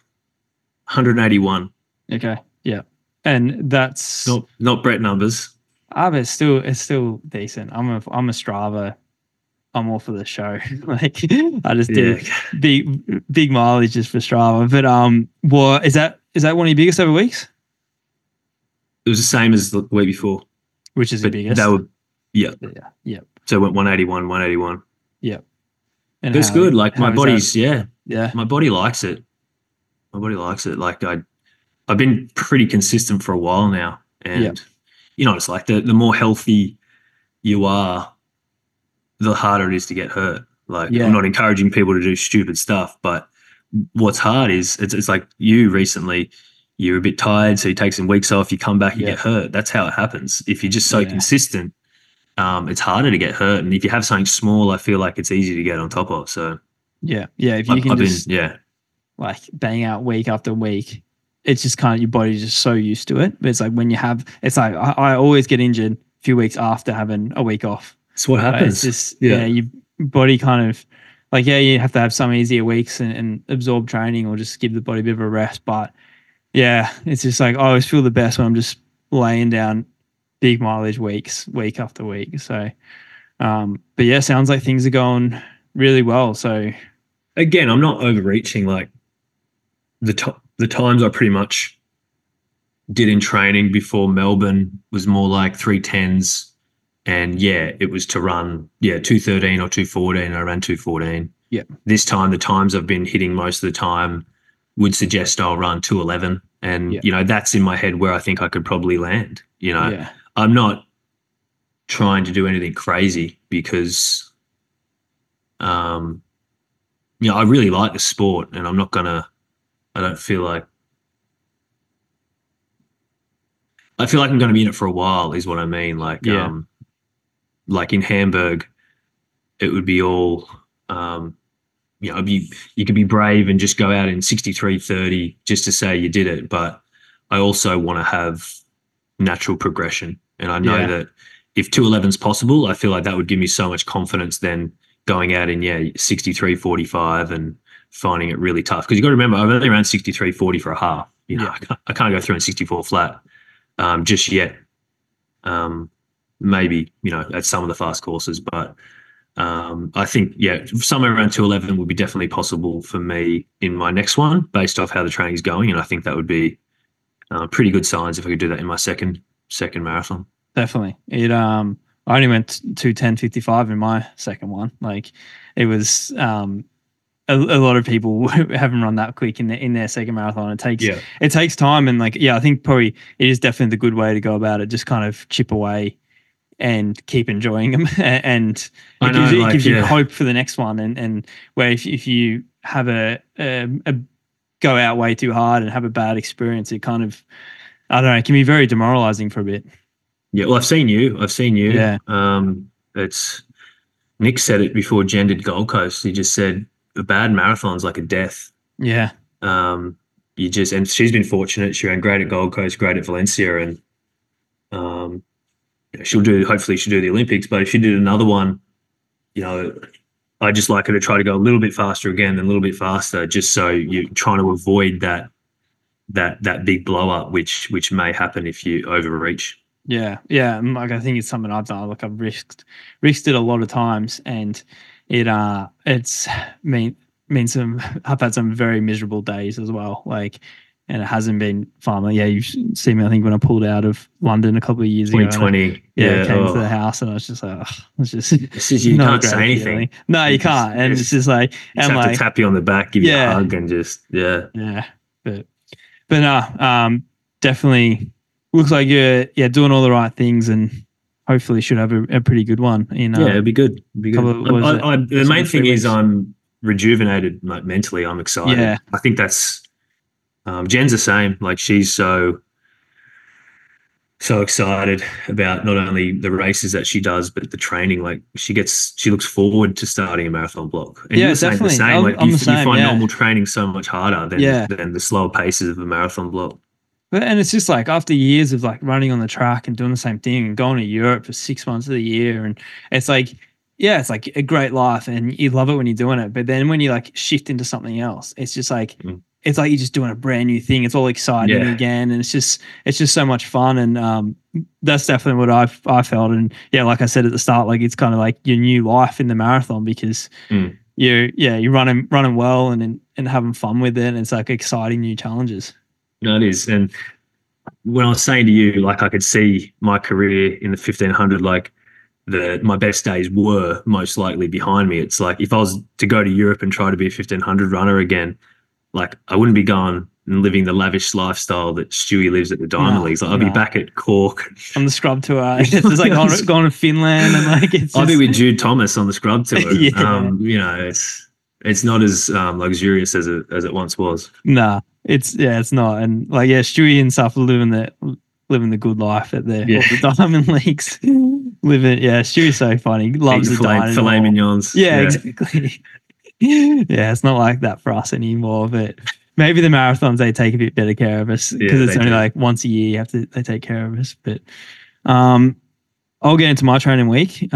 181. Okay. Yeah. And that's not Brett numbers. But it's still decent. I'm a Strava. I'm all for the show. Like I just did big mileage just for Strava. But is that one of your biggest ever weeks? It was the same as the week before. Which is the biggest? That would, Yeah. So it went 181. Yep. And it's good. Like my body's Yeah. My body likes it. Like I've been pretty consistent for a while now, and it's like the more healthy you are, the harder it is to get hurt. Like I'm not encouraging people to do stupid stuff, but what's hard is it's like you recently, you're a bit tired, so you take some weeks off, you come back, you get hurt. That's how it happens. If you're just so consistent, it's harder to get hurt. And if you have something small, I feel like it's easy to get on top of. So if you can like bang out week after week, it's just kind of your body's just so used to it. But it's like when you have, it's like I always get injured a few weeks after having a week off. It's what happens. It's just your body kind of like you have to have some easier weeks and absorb training, or just give the body a bit of a rest. But it's just like I always feel the best when I'm just laying down big mileage weeks, week after week. So, but sounds like things are going really well. So, again, I'm not overreaching. Like the times I pretty much did in training before Melbourne was more like 3:10s. And it was to run 2:13 or 2:14. I ran 2:14. Yeah. This time, the times I've been hitting most of the time would suggest I'll run 2:11. And, that's in my head where I think I could probably land. I'm not trying to do anything crazy because, I really like the sport, and I don't feel like, I'm going to be in it for a while is what I mean. Like, like in Hamburg, it would be all, you could be brave and just go out in 63:30 just to say you did it. But I also want to have natural progression. And I know that if 2:11 is possible, I feel like that would give me so much confidence then going out in 63:45 and finding it really tough. Because you got to remember, I've only ran 63:40 for a half. Yeah. I can't go 364 flat just yet. Maybe, at some of the fast courses, but I think, somewhere around 211 would be definitely possible for me in my next one based off how the training's going. And I think that would be pretty good signs if I could do that in my second marathon. Definitely. I only went 2:10:55 in my second one. Like, it was a lot of people haven't run that quick in their second marathon. It takes time, and I think probably it is definitely the good way to go about it. Just kind of chip away and keep enjoying them, and it gives you hope for the next one. And where if you have a go out way too hard and have a bad experience, it kind of, I don't know, it can be very demoralizing for a bit. Yeah, well, I've seen you. Yeah. It's Nick said it before Jen did Gold Coast. He just said a bad marathon's like a death. Yeah. And she's been fortunate. She ran great at Gold Coast, great at Valencia, and hopefully she'll do the Olympics. But if she did another one, I just like her to try to go a little bit faster again, then a little bit faster, just so you're trying to avoid that big blow up, which may happen if you overreach. Yeah. Like, I think it's something I've done. Like, I've risked it a lot of times, and it's I've had some very miserable days as well. Like, and it hasn't been fun. Like, you've seen me, I think, when I pulled out of London a couple of years 2020. ago. I came to the house, and I was just like, it's just you can't say anything. Feeling. No, you can't. And it's just like, and have to tap you on the back, give you a hug, and just But no, definitely looks like you're doing all the right things, and hopefully should have a pretty good one. It'd be good. The main thing is I'm rejuvenated, like, mentally. I'm excited. Yeah. I think that's Jen's the same. Like, she's so excited about not only the races that she does, but the training. Like, she looks forward to starting a marathon block. And you're saying definitely. the same. I'm the same, you find normal training so much harder than the slower paces of a marathon block. And it's just like, after years of like running on the track and doing the same thing and going to Europe for 6 months of the year, and it's like, it's like a great life and you love it when you're doing it. But then when you like shift into something else, it's just like, it's like you're just doing a brand new thing. It's all exciting again. And it's just so much fun. And that's definitely what I felt. And like I said at the start, like, it's kind of like your new life in the marathon, because you're running well and having fun with it. And it's like exciting new challenges. No, it is. And when I was saying to you, like, I could see my career in the 1500, like, my best days were most likely behind me. It's like, if I was to go to Europe and try to be a 1500 runner again, like, I wouldn't be going and living the lavish lifestyle that Stewie lives at the Diamond Leagues. Like, I'd be back at Cork on the scrub tour. It's like going to Finland, and like, I'll be with Jude Thomas on the scrub tour. It's not as luxurious as it once was. Nah, it's not. And like, Stewie and stuff living the good life at the Diamond Leagues. Stewie's so funny. Loves the filet mignons. Exactly. It's not like that for us anymore. But maybe the marathons, they take a bit better care of us, because it's only like once a year they take care of us. But I'll get into my training week.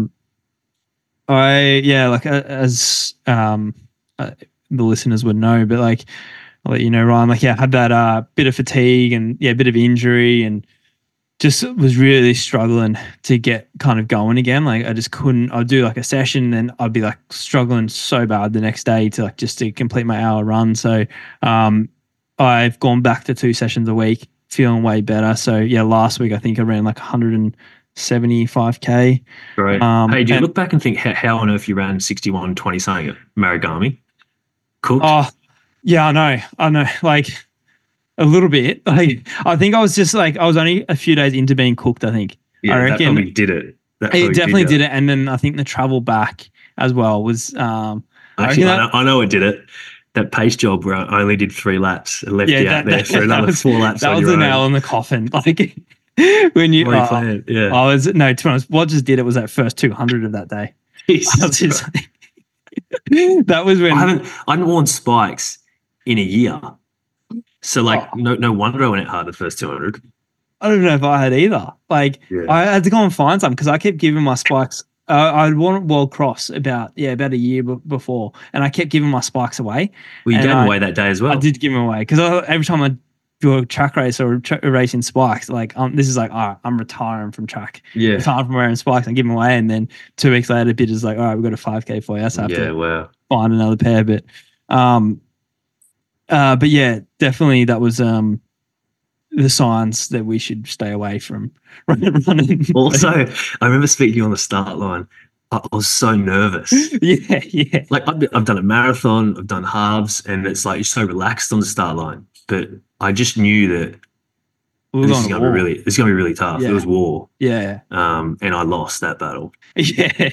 As the listeners would know, but like, I'll let you know, Ryan, like, I had that bit of fatigue and a bit of injury, and just was really struggling to get kind of going again. Like, I just couldn't. I'd do like a session, and I'd be like struggling so bad the next day to complete my hour run. So I've gone back to 2 sessions a week, feeling way better. So last week I think I ran like 175k. Great. Hey, do you look back and think how on earth you ran 61:20 something at Marigami? Cooked? Oh, yeah, I know. Like, a little bit. Like, I think I was just like, I was only a few days into being cooked, I think. Yeah, I reckon that probably did it. It definitely did it. And then I think the travel back as well was... Actually, I know it did it. That pace job where I only did 3 laps and left you out there for another 4 laps. That was the nail in the coffin. Like, when you... to be honest, what just did it was that first 200 of that day. Jesus. That was when... I hadn't worn spikes in a year. So, like, no wonder I went hard the first 200. I don't know if I had either. Like, I had to go and find some, because I kept giving my spikes. I'd won World Cross about a year before, and I kept giving my spikes away. Well, you gave them away that day as well. I did give them away, because every time you're a track racer or racing spikes, like this is like, all right, I'm retiring from track. Yeah. Retiring from wearing spikes and give them away. And then 2 weeks later, Bitter's like, all right, we've got a 5K for you. So I have to Wow. find another pair. But yeah, definitely that was the signs that we should stay away from running. Also, I remember speaking to you on the start line. I was so nervous. Yeah. Like I've done a marathon, I've done halves, and it's like you're so relaxed on the start line. But I just knew that this is going to be really tough. Yeah. It was war. Yeah. And I lost that battle. Yeah.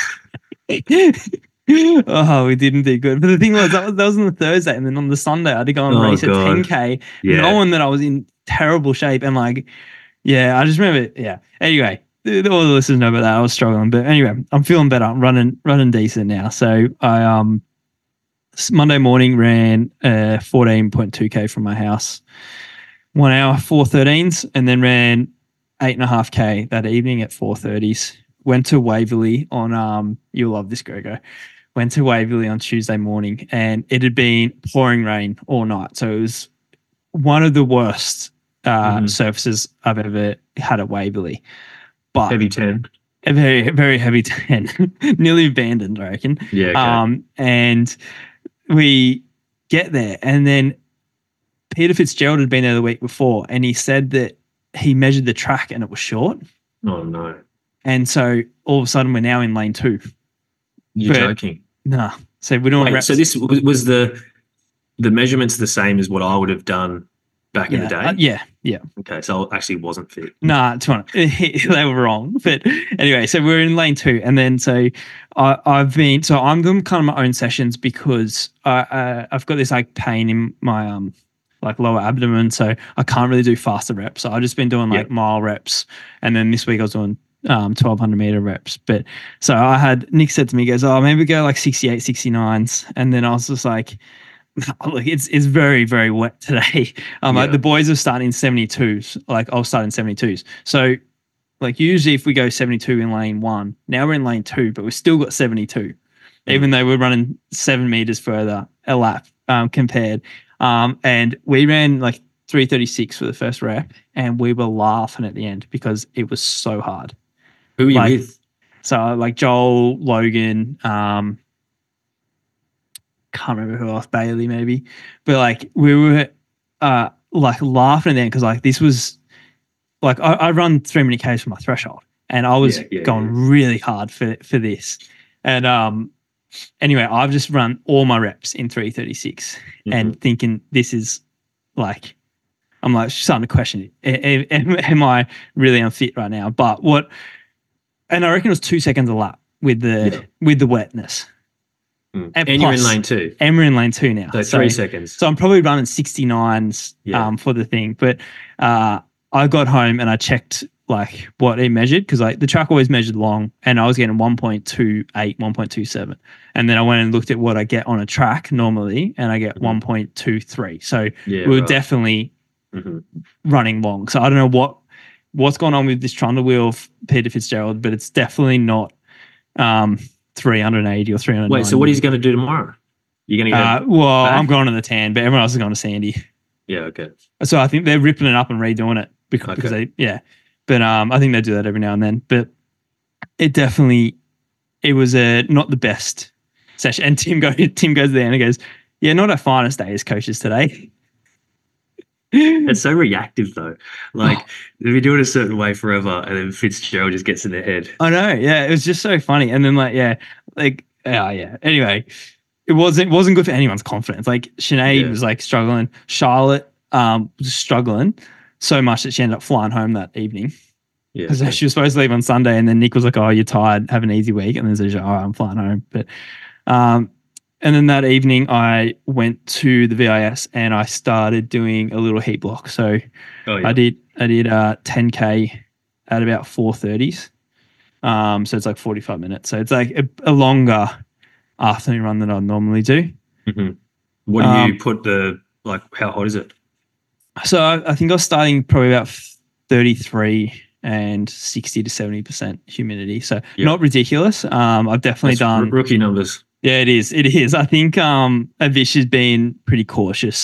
Oh, we didn't do good. But the thing was, that was on the Thursday, and then on the Sunday, I had to go and race a 10K, knowing that I was in terrible shape. And like, yeah, I just remember, yeah. Anyway, all the listeners know about that. I was struggling, but anyway, I'm feeling better. I'm running decent now. So I Monday morning ran 14.2K from my house, 1 hour 4:13s, and then ran 8.5K that evening at 4:30s. Went to Waverley on you'll love this, Grego. Went to Waverley on Tuesday morning, and it had been pouring rain all night. So it was one of the worst surfaces I've ever had at Waverley. But heavy 10. A very, very heavy 10. Nearly abandoned, I reckon. Yeah. Okay. And we get there, and then Peter Fitzgerald had been there the week before, and he said that he measured the track and it was short. Oh, no. And so all of a sudden we're now in lane 2. You're joking. Nah. So we're doing reps. So this was the measurements the same as what I would have done back in the day? Yeah. Okay, so I actually wasn't fit. Nah, they were wrong. But anyway, so we're in lane 2, and then so I'm doing kind of my own sessions because I've got this like pain in my like lower abdomen, so I can't really do faster reps. So I've just been doing like mile reps, and then this week I was doing 1,200 meter reps. But so Nick said to me, he goes, oh, maybe go like 68, 69s, and then I was just like, look, it's very, very wet today. Like the boys are starting 72s. Like I'll start in 72s. So like usually if we go 72 in lane 1, now we're in lane 2, but we've still got 72, even though we're running 7 meters further a lap compared. And we ran like 3:36 for the first rep, and we were laughing at the end because it was so hard. Who were you with? So like Joel, Logan, can't remember who else, Bailey maybe, but like we were like laughing at them because like this was like I run 3 minute Ks for my threshold, and I was going really hard for this. And anyway, I've just run all my reps in 3:36 and thinking this is like, I'm like starting to question it. Am I really unfit right now? But and I reckon it was 2 seconds a lap with the wetness. And you're in lane 2. And we're in lane 2 now. So 3 seconds. So I'm probably running 69s for the thing. But I got home and I checked like what it measured, because like the track always measured long, and I was getting 1.28, 1.27. And then I went and looked at what I get on a track normally, and I get 1.23. So we were definitely running long. So I don't know what's going on with this trundle wheel of Peter Fitzgerald, but it's definitely not 380 or 390. Wait, so what are you going to do tomorrow? You're going to go back? I'm going to the tan, but everyone else is going to Sandy. Yeah, okay. So I think they're ripping it up and redoing it because they But I think they do that every now and then. But it was not the best session. And Tim goes there and he goes, yeah, not our finest day as coaches today. It's so reactive though. Like they've been doing it a certain way forever, and then Fitzgerald just gets in their head. I know, yeah. It was just so funny. And then Anyway, it wasn't good for anyone's confidence. Like Sinead was like struggling. Charlotte was struggling so much that she ended up flying home that evening. Yeah. Because she was supposed to leave on Sunday, and then Nick was like, oh, you're tired, have an easy week. And then she's like, oh, I'm flying home. But and then that evening I went to the VIS and I started doing a little heat block. So I did 10K at about 4:30s. So it's like 45 minutes. So it's like a longer afternoon run than I normally do. Mm-hmm. What do you put how hot is it? So I think I was starting probably about 33 and 60 to 70% humidity. So not ridiculous. I've definitely done rookie numbers. Yeah, it is. I think Avish has been pretty cautious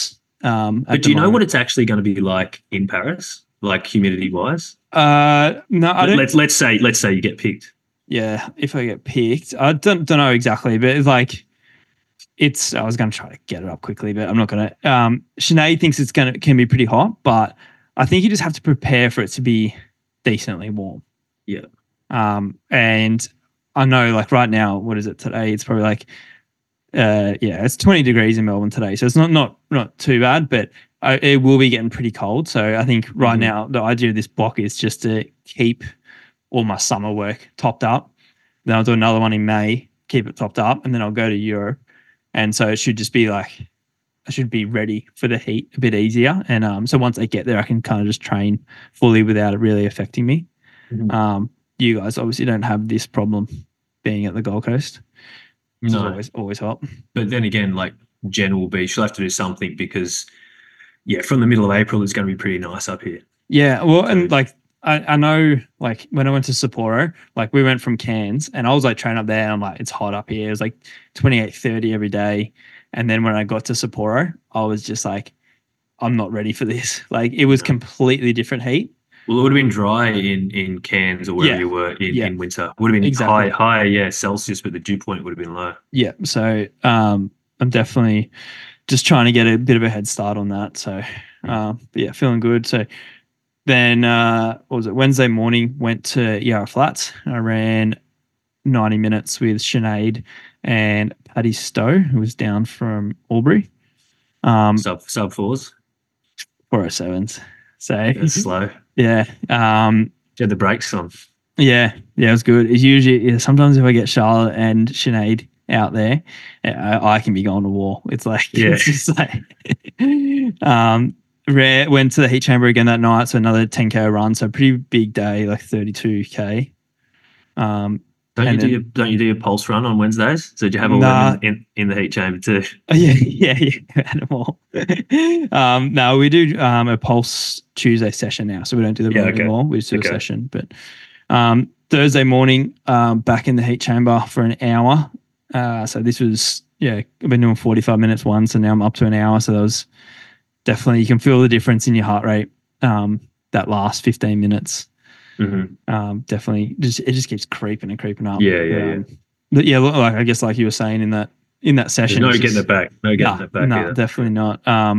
But do you know what it's actually going to be like in Paris, like humidity wise? No, I don't. Let's say you get picked. Yeah, if I get picked, I don't know exactly, but it's like I was going to try to get it up quickly, but I'm not going to. Sinead thinks can be pretty hot, but I think you just have to prepare for it to be decently warm. Yeah. And I know, like right now, what is it today? It's probably like, it's 20 degrees in Melbourne today, so it's not too bad, but it will be getting pretty cold. So I think right now the idea of this block is just to keep all my summer work topped up. Then I'll do another one in May, keep it topped up, and then I'll go to Europe. And so it should just be like, I should be ready for the heat a bit easier. And so once I get there, I can kind of just train fully without it really affecting me. Mm-hmm. You guys obviously don't have this problem being at the Gold Coast. No. It's always hot. But then again, like Jen will be, she'll have to do something because, from the middle of April, it's going to be pretty nice up here. Yeah. Well, and like, I know, like when I went to Sapporo, like we went from Cairns and I was like training up there and I'm like, it's hot up here. It was like 28, 30 every day. And then when I got to Sapporo, I was just like, I'm not ready for this. Like it was completely different heat. Well, it would have been dry in Cairns or wherever you were in winter. It would have been higher, Celsius, but the dew point would have been low. Yeah. So I'm definitely just trying to get a bit of a head start on that. So, feeling good. So then, what was it? Wednesday morning, went to Yarra Flats. I ran 90 minutes with Sinead and Paddy Stowe, who was down from Albury. Sub fours? 407s. So that's slow. Yeah. You had the brakes on. Yeah, it was good. It's usually sometimes if I get Charlotte and Sinead out there, I can be going to war. It's like it's just like went to the heat chamber again that night, so another 10K run, so pretty big day, like 32K. Don't you do your pulse run on Wednesdays? So did you have all them in the heat chamber too? Yeah, had them all. No, we do a pulse Tuesday session now, so we don't do the run anymore. We just do a session. But Thursday morning, back in the heat chamber for an hour. So this was I've been doing 45 minutes once, and now I'm up to an hour. So that was definitely, you can feel the difference in your heart rate. That last 15 minutes. Mm-hmm. Definitely, it just keeps creeping and creeping up. But like I guess, like you were saying in that session, no getting it back. No getting it back. No, definitely not.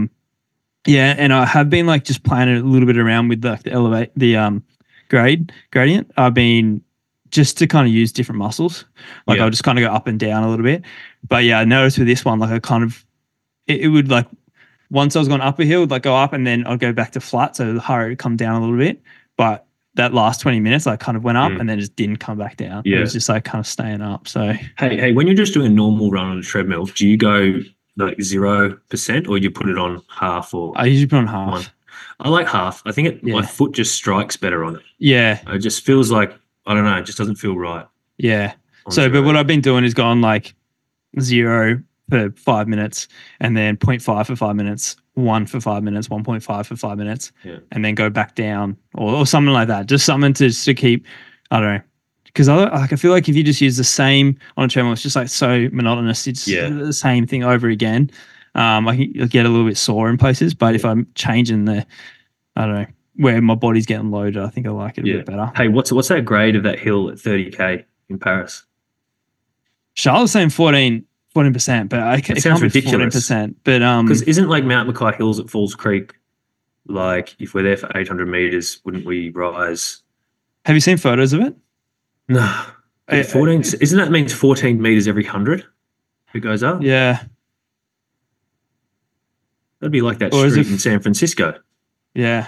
And I have been like just playing a little bit around with the gradient. I've been just to kind of use different muscles. Like I'll just kind of go up and down a little bit. But I noticed with this one, like I kind of it would like once I was going up a hill, it would like go up and then I'd go back to flat, so the heart rate would come down a little bit, but that last 20 minutes, I kind of went up and then just didn't come back down. It was just like kind of staying up. So, hey, when you're just doing a normal run on a treadmill, do you go like 0% or you put it on half? Or I usually put on half. One? I like half. I think my foot just strikes better on it. Yeah. It just feels like, I don't know, it just doesn't feel right. Yeah. So, but what I've been doing is going like 0 for 5 minutes and then 0.5 for 5 minutes, 1 for 5 minutes, 1.5 for 5 minutes, and then go back down or something like that. Just something to keep, I don't know. Because I feel like if you just use the same on a treadmill, it's just like so monotonous. It's the same thing over again. I can get a little bit sore in places, but if I'm changing I don't know, where my body's getting loaded, I think I like it a bit better. Hey, what's that grade of that hill at 30K in Paris? Charlotte's saying 14%, but it sounds ridiculous. 14%, but because isn't like Mount Mackay Hills at Falls Creek, like if we're there for 800 meters, wouldn't we rise? Have you seen photos of it? No. 14. Isn't that means 14 meters every 100? It goes up. Yeah. That'd be like that street in San Francisco. Yeah.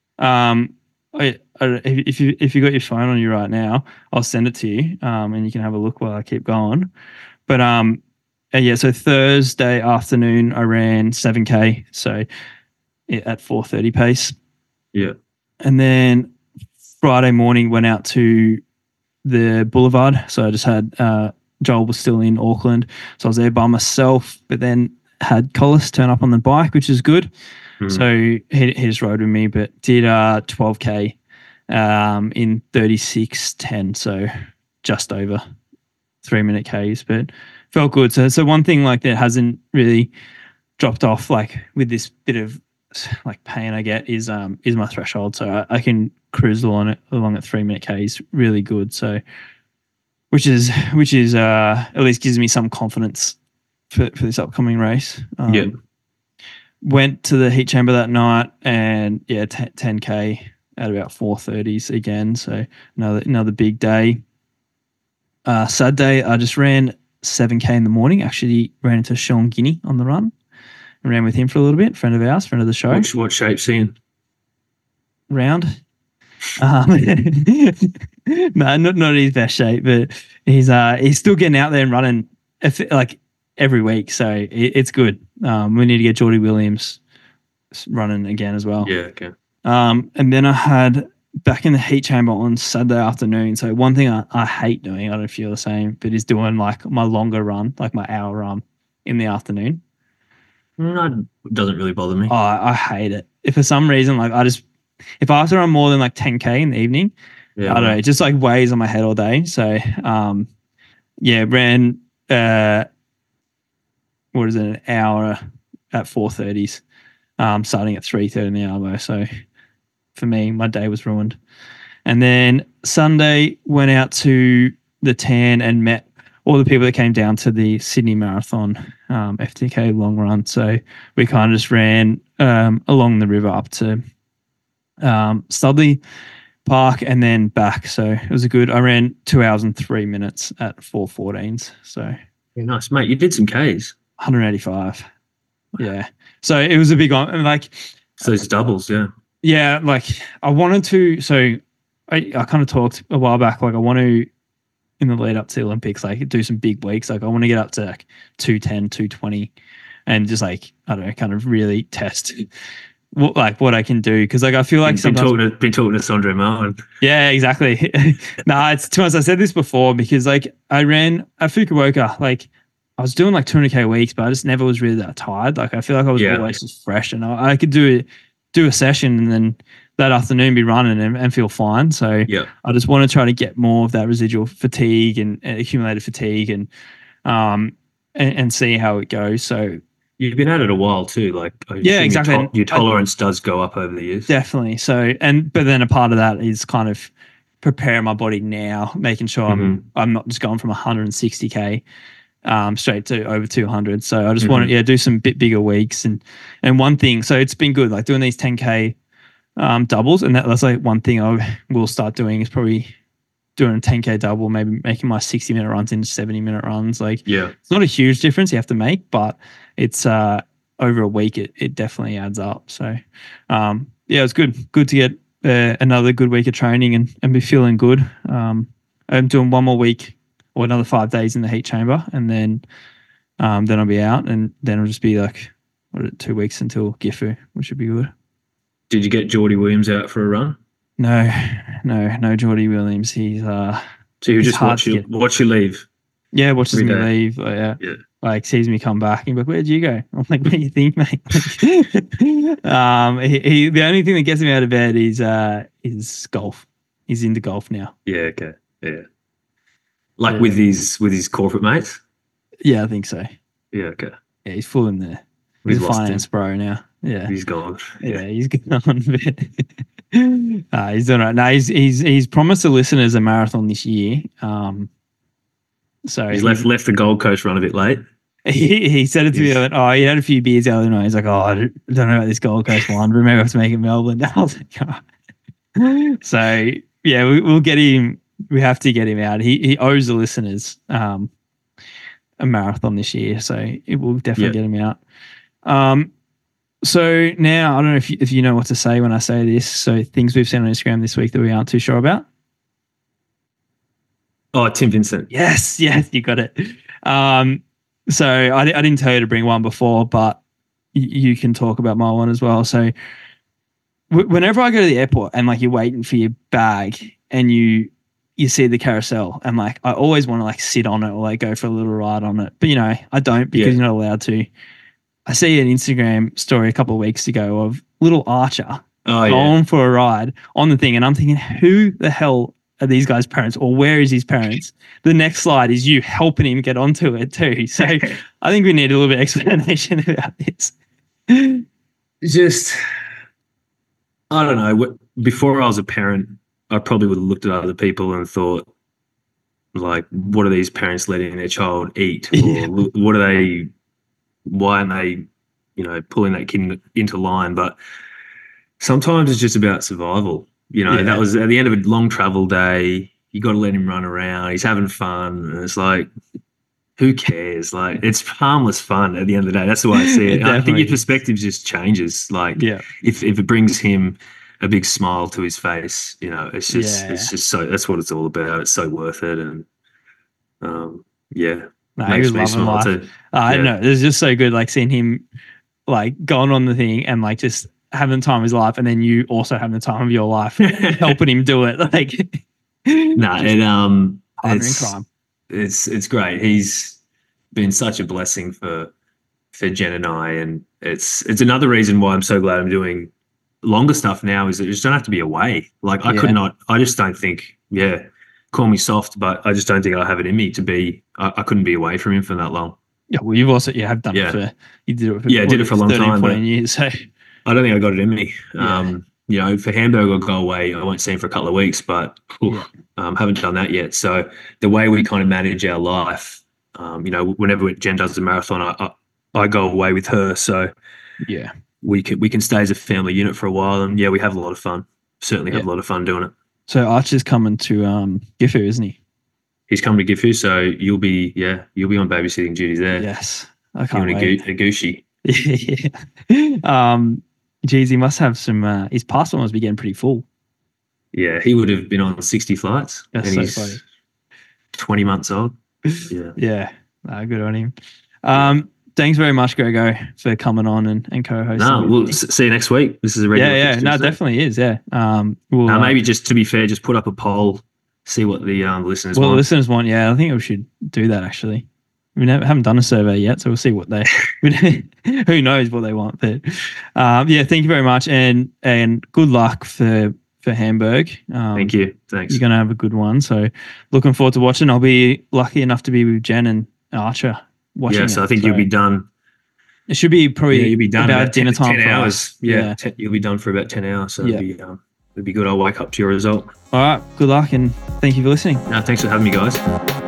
If you got your phone on you right now, I'll send it to you, and you can have a look while I keep going. But so Thursday afternoon I ran 7K, so at 4:30 pace. Yeah. And then Friday morning went out to the Boulevard. So I just had Joel was still in Auckland, so I was there by myself. But then had Collis turn up on the bike, which is good. So he just rode with me, but did 12K in 36:10, so just over 3 minute Ks, but felt good. So one thing like that hasn't really dropped off like with this bit of like pain I get is my threshold. So I can cruise along at 3-minute Ks really good. So which is at least gives me some confidence for this upcoming race. Went to the heat chamber that night and 10K at about 4:30s again. So another big day. Saturday I just ran 7K in the morning. Actually ran into Sean Guinea on the run and ran with him for a little bit. Friend of ours, friend of the show. What shape's he in? Round. No, not his best shape, but he's still getting out there and running like every week. So it's good. We need to get Geordie Williams running again as well. Yeah, okay. And then I had back in the heat chamber on Saturday afternoon. So one thing I hate doing, I don't feel the same, but is doing like my longer run, like my hour run in the afternoon. No, it doesn't really bother me. Oh, I hate it. If for some reason, like if I have to run more than like 10K in the evening, I don't know, it just like weighs on my head all day. So, ran, an hour at 4:30s, starting at 3:30 in the arvo. So for me, my day was ruined. And then Sunday went out to the Tan and met all the people that came down to the Sydney Marathon, FTK long run. So we kind of just ran along the river up to Studley Park and then back. So it was I ran 2 hours and 3 minutes at 4:14s. So nice, mate. You did some Ks. 185. Yeah. So it was a big one. Like, so those doubles, yeah. Yeah. Like I wanted to, so I kind of talked a while back, like I want to, in the lead up to the Olympics, like do some big weeks. Like I want to get up to like 210, 220 and just like, I don't know, kind of really test what I can do. Cause like, I feel like sometimes been talking to Sondre Martin. Yeah, exactly. It's too much. I said this before because like I ran at Fukuoka, like I was doing like 200K weeks, but I just never was really that tired. Like I feel like I was always just fresh and I could do a session and then that afternoon be running and feel fine. So I just want to try to get more of that residual fatigue and accumulated fatigue and see how it goes. So you've been at it a while too. Like exactly. Your tolerance does go up over the years. Definitely. So but then a part of that is kind of preparing my body now, making sure I'm not just going from 160K straight to over 200. So I just want to do some bit bigger weeks and one thing. So it's been good, like doing these 10K doubles, and that's like one thing I will start doing is probably doing a 10K double, maybe making my 60-minute runs into 70-minute runs. Like it's not a huge difference you have to make, but it's over a week it definitely adds up. So it's good to get another good week of training and be feeling good. I'm doing one more week or another 5 days in the heat chamber, and then I'll be out, and then it'll just be like 2 weeks until Gifu, which would be good. Did you get Geordie Williams out for a run? No Geordie Williams. He's so you just watch you leave. Yeah, watches me leave. Like sees me come back and like, where'd you go? I'm like, what do you think, mate? He the only thing that gets him out of bed is golf. He's into golf now. Yeah, okay. Yeah. Like with his corporate mates? Yeah, I think so. Yeah, okay. Yeah, he's full in there. He's a finance bro now. Yeah. He's gone. Yeah, he's gone. He's doing right. No, he's promised the listeners a marathon this year. So he's left the Gold Coast run a bit late. He said it to me. Like, he had a few beers the other night. He's like, I don't know about this Gold Coast one. But maybe I have to make it Melbourne. I was like, oh. So we'll get him. We have to get him out. He owes the listeners a marathon this year, so it will definitely get him out. So now I don't know if you know what to say when I say this. So things we've seen on Instagram this week that we aren't too sure about. Oh, Tim Vincent. Yes, you got it. So I didn't tell you to bring one before, but you can talk about my one as well. So whenever I go to the airport and like you're waiting for your bag and you see the carousel and like I always want to like sit on it or like go for a little ride on it, but I don't because you're not allowed to. I see an Instagram story a couple of weeks ago of little Archer going for a ride on the thing, and I'm thinking, who the hell are these guys' parents or where is his parents? The next slide is you helping him get onto it too. So I think we need a little bit of explanation about this. Just, I don't know. Before I was a parent, I probably would have looked at other people and thought, like, what are these parents letting their child eat? Or what are they, why aren't they, pulling that kid into line? But sometimes it's just about survival. That was at the end of a long travel day. You got to let him run around. He's having fun. And it's like, who cares? Like, it's harmless fun at the end of the day. That's the way I see it. I think your perspective just changes. Like, if it brings him a big smile to his face, it's just so, that's what it's all about. It's so worth it. And makes me smile too. I don't know. It's just so good, like seeing him like going on the thing and like just having the time of his life, and then you also having the time of your life helping him do it. Like, it's great. He's been such a blessing for Jen and I, and it's another reason why I'm so glad I'm doing longer stuff now, is that you just don't have to be away. Like, I just don't think, call me soft, but I just don't think I have it in me to be, I couldn't be away from him for that long. Yeah, well, you have done it for, you did it for, I did it for a long 13, time. 14 years, so. I don't think I got it in me. For Hamburg, I'll go away. I won't see him for a couple of weeks, but haven't done that yet. So the way we kind of manage our life, whenever Jen does the marathon, I go away with her. So we can stay as a family unit for a while, and we have a lot of fun. Certainly have a lot of fun doing it. So Archer's coming to Gifu, isn't he? He's coming to Gifu, so you'll be on babysitting duties there. Yes, I can't wait. A Gucci. Geez, he must have some. His passport must be getting pretty full. Yeah, he would have been on 60 flights. That's and so he's funny. 20 months old. Yeah. Good on him. Thanks very much, Grego, for coming on and co-hosting. No, we'll see you next week. This is a regular. Yeah. No, it definitely is. Yeah. Maybe just to be fair, just put up a poll, see what the listeners want. Well, the listeners want. Yeah, I think we should do that actually. We haven't done a survey yet, so we'll see what they. Who knows what they want? But thank you very much, and good luck for Hamburg. Thank you. Thanks. You're gonna have a good one. So looking forward to watching. I'll be lucky enough to be with Jen and Archer watching. Yeah, so I think you'll be done. It should be probably you'll be done about dinner time. 10 hours. You'll be done for about 10 hours. So it'll be good. I'll wake up to your result. All right. Good luck, and thank you for listening. No, thanks for having me, guys.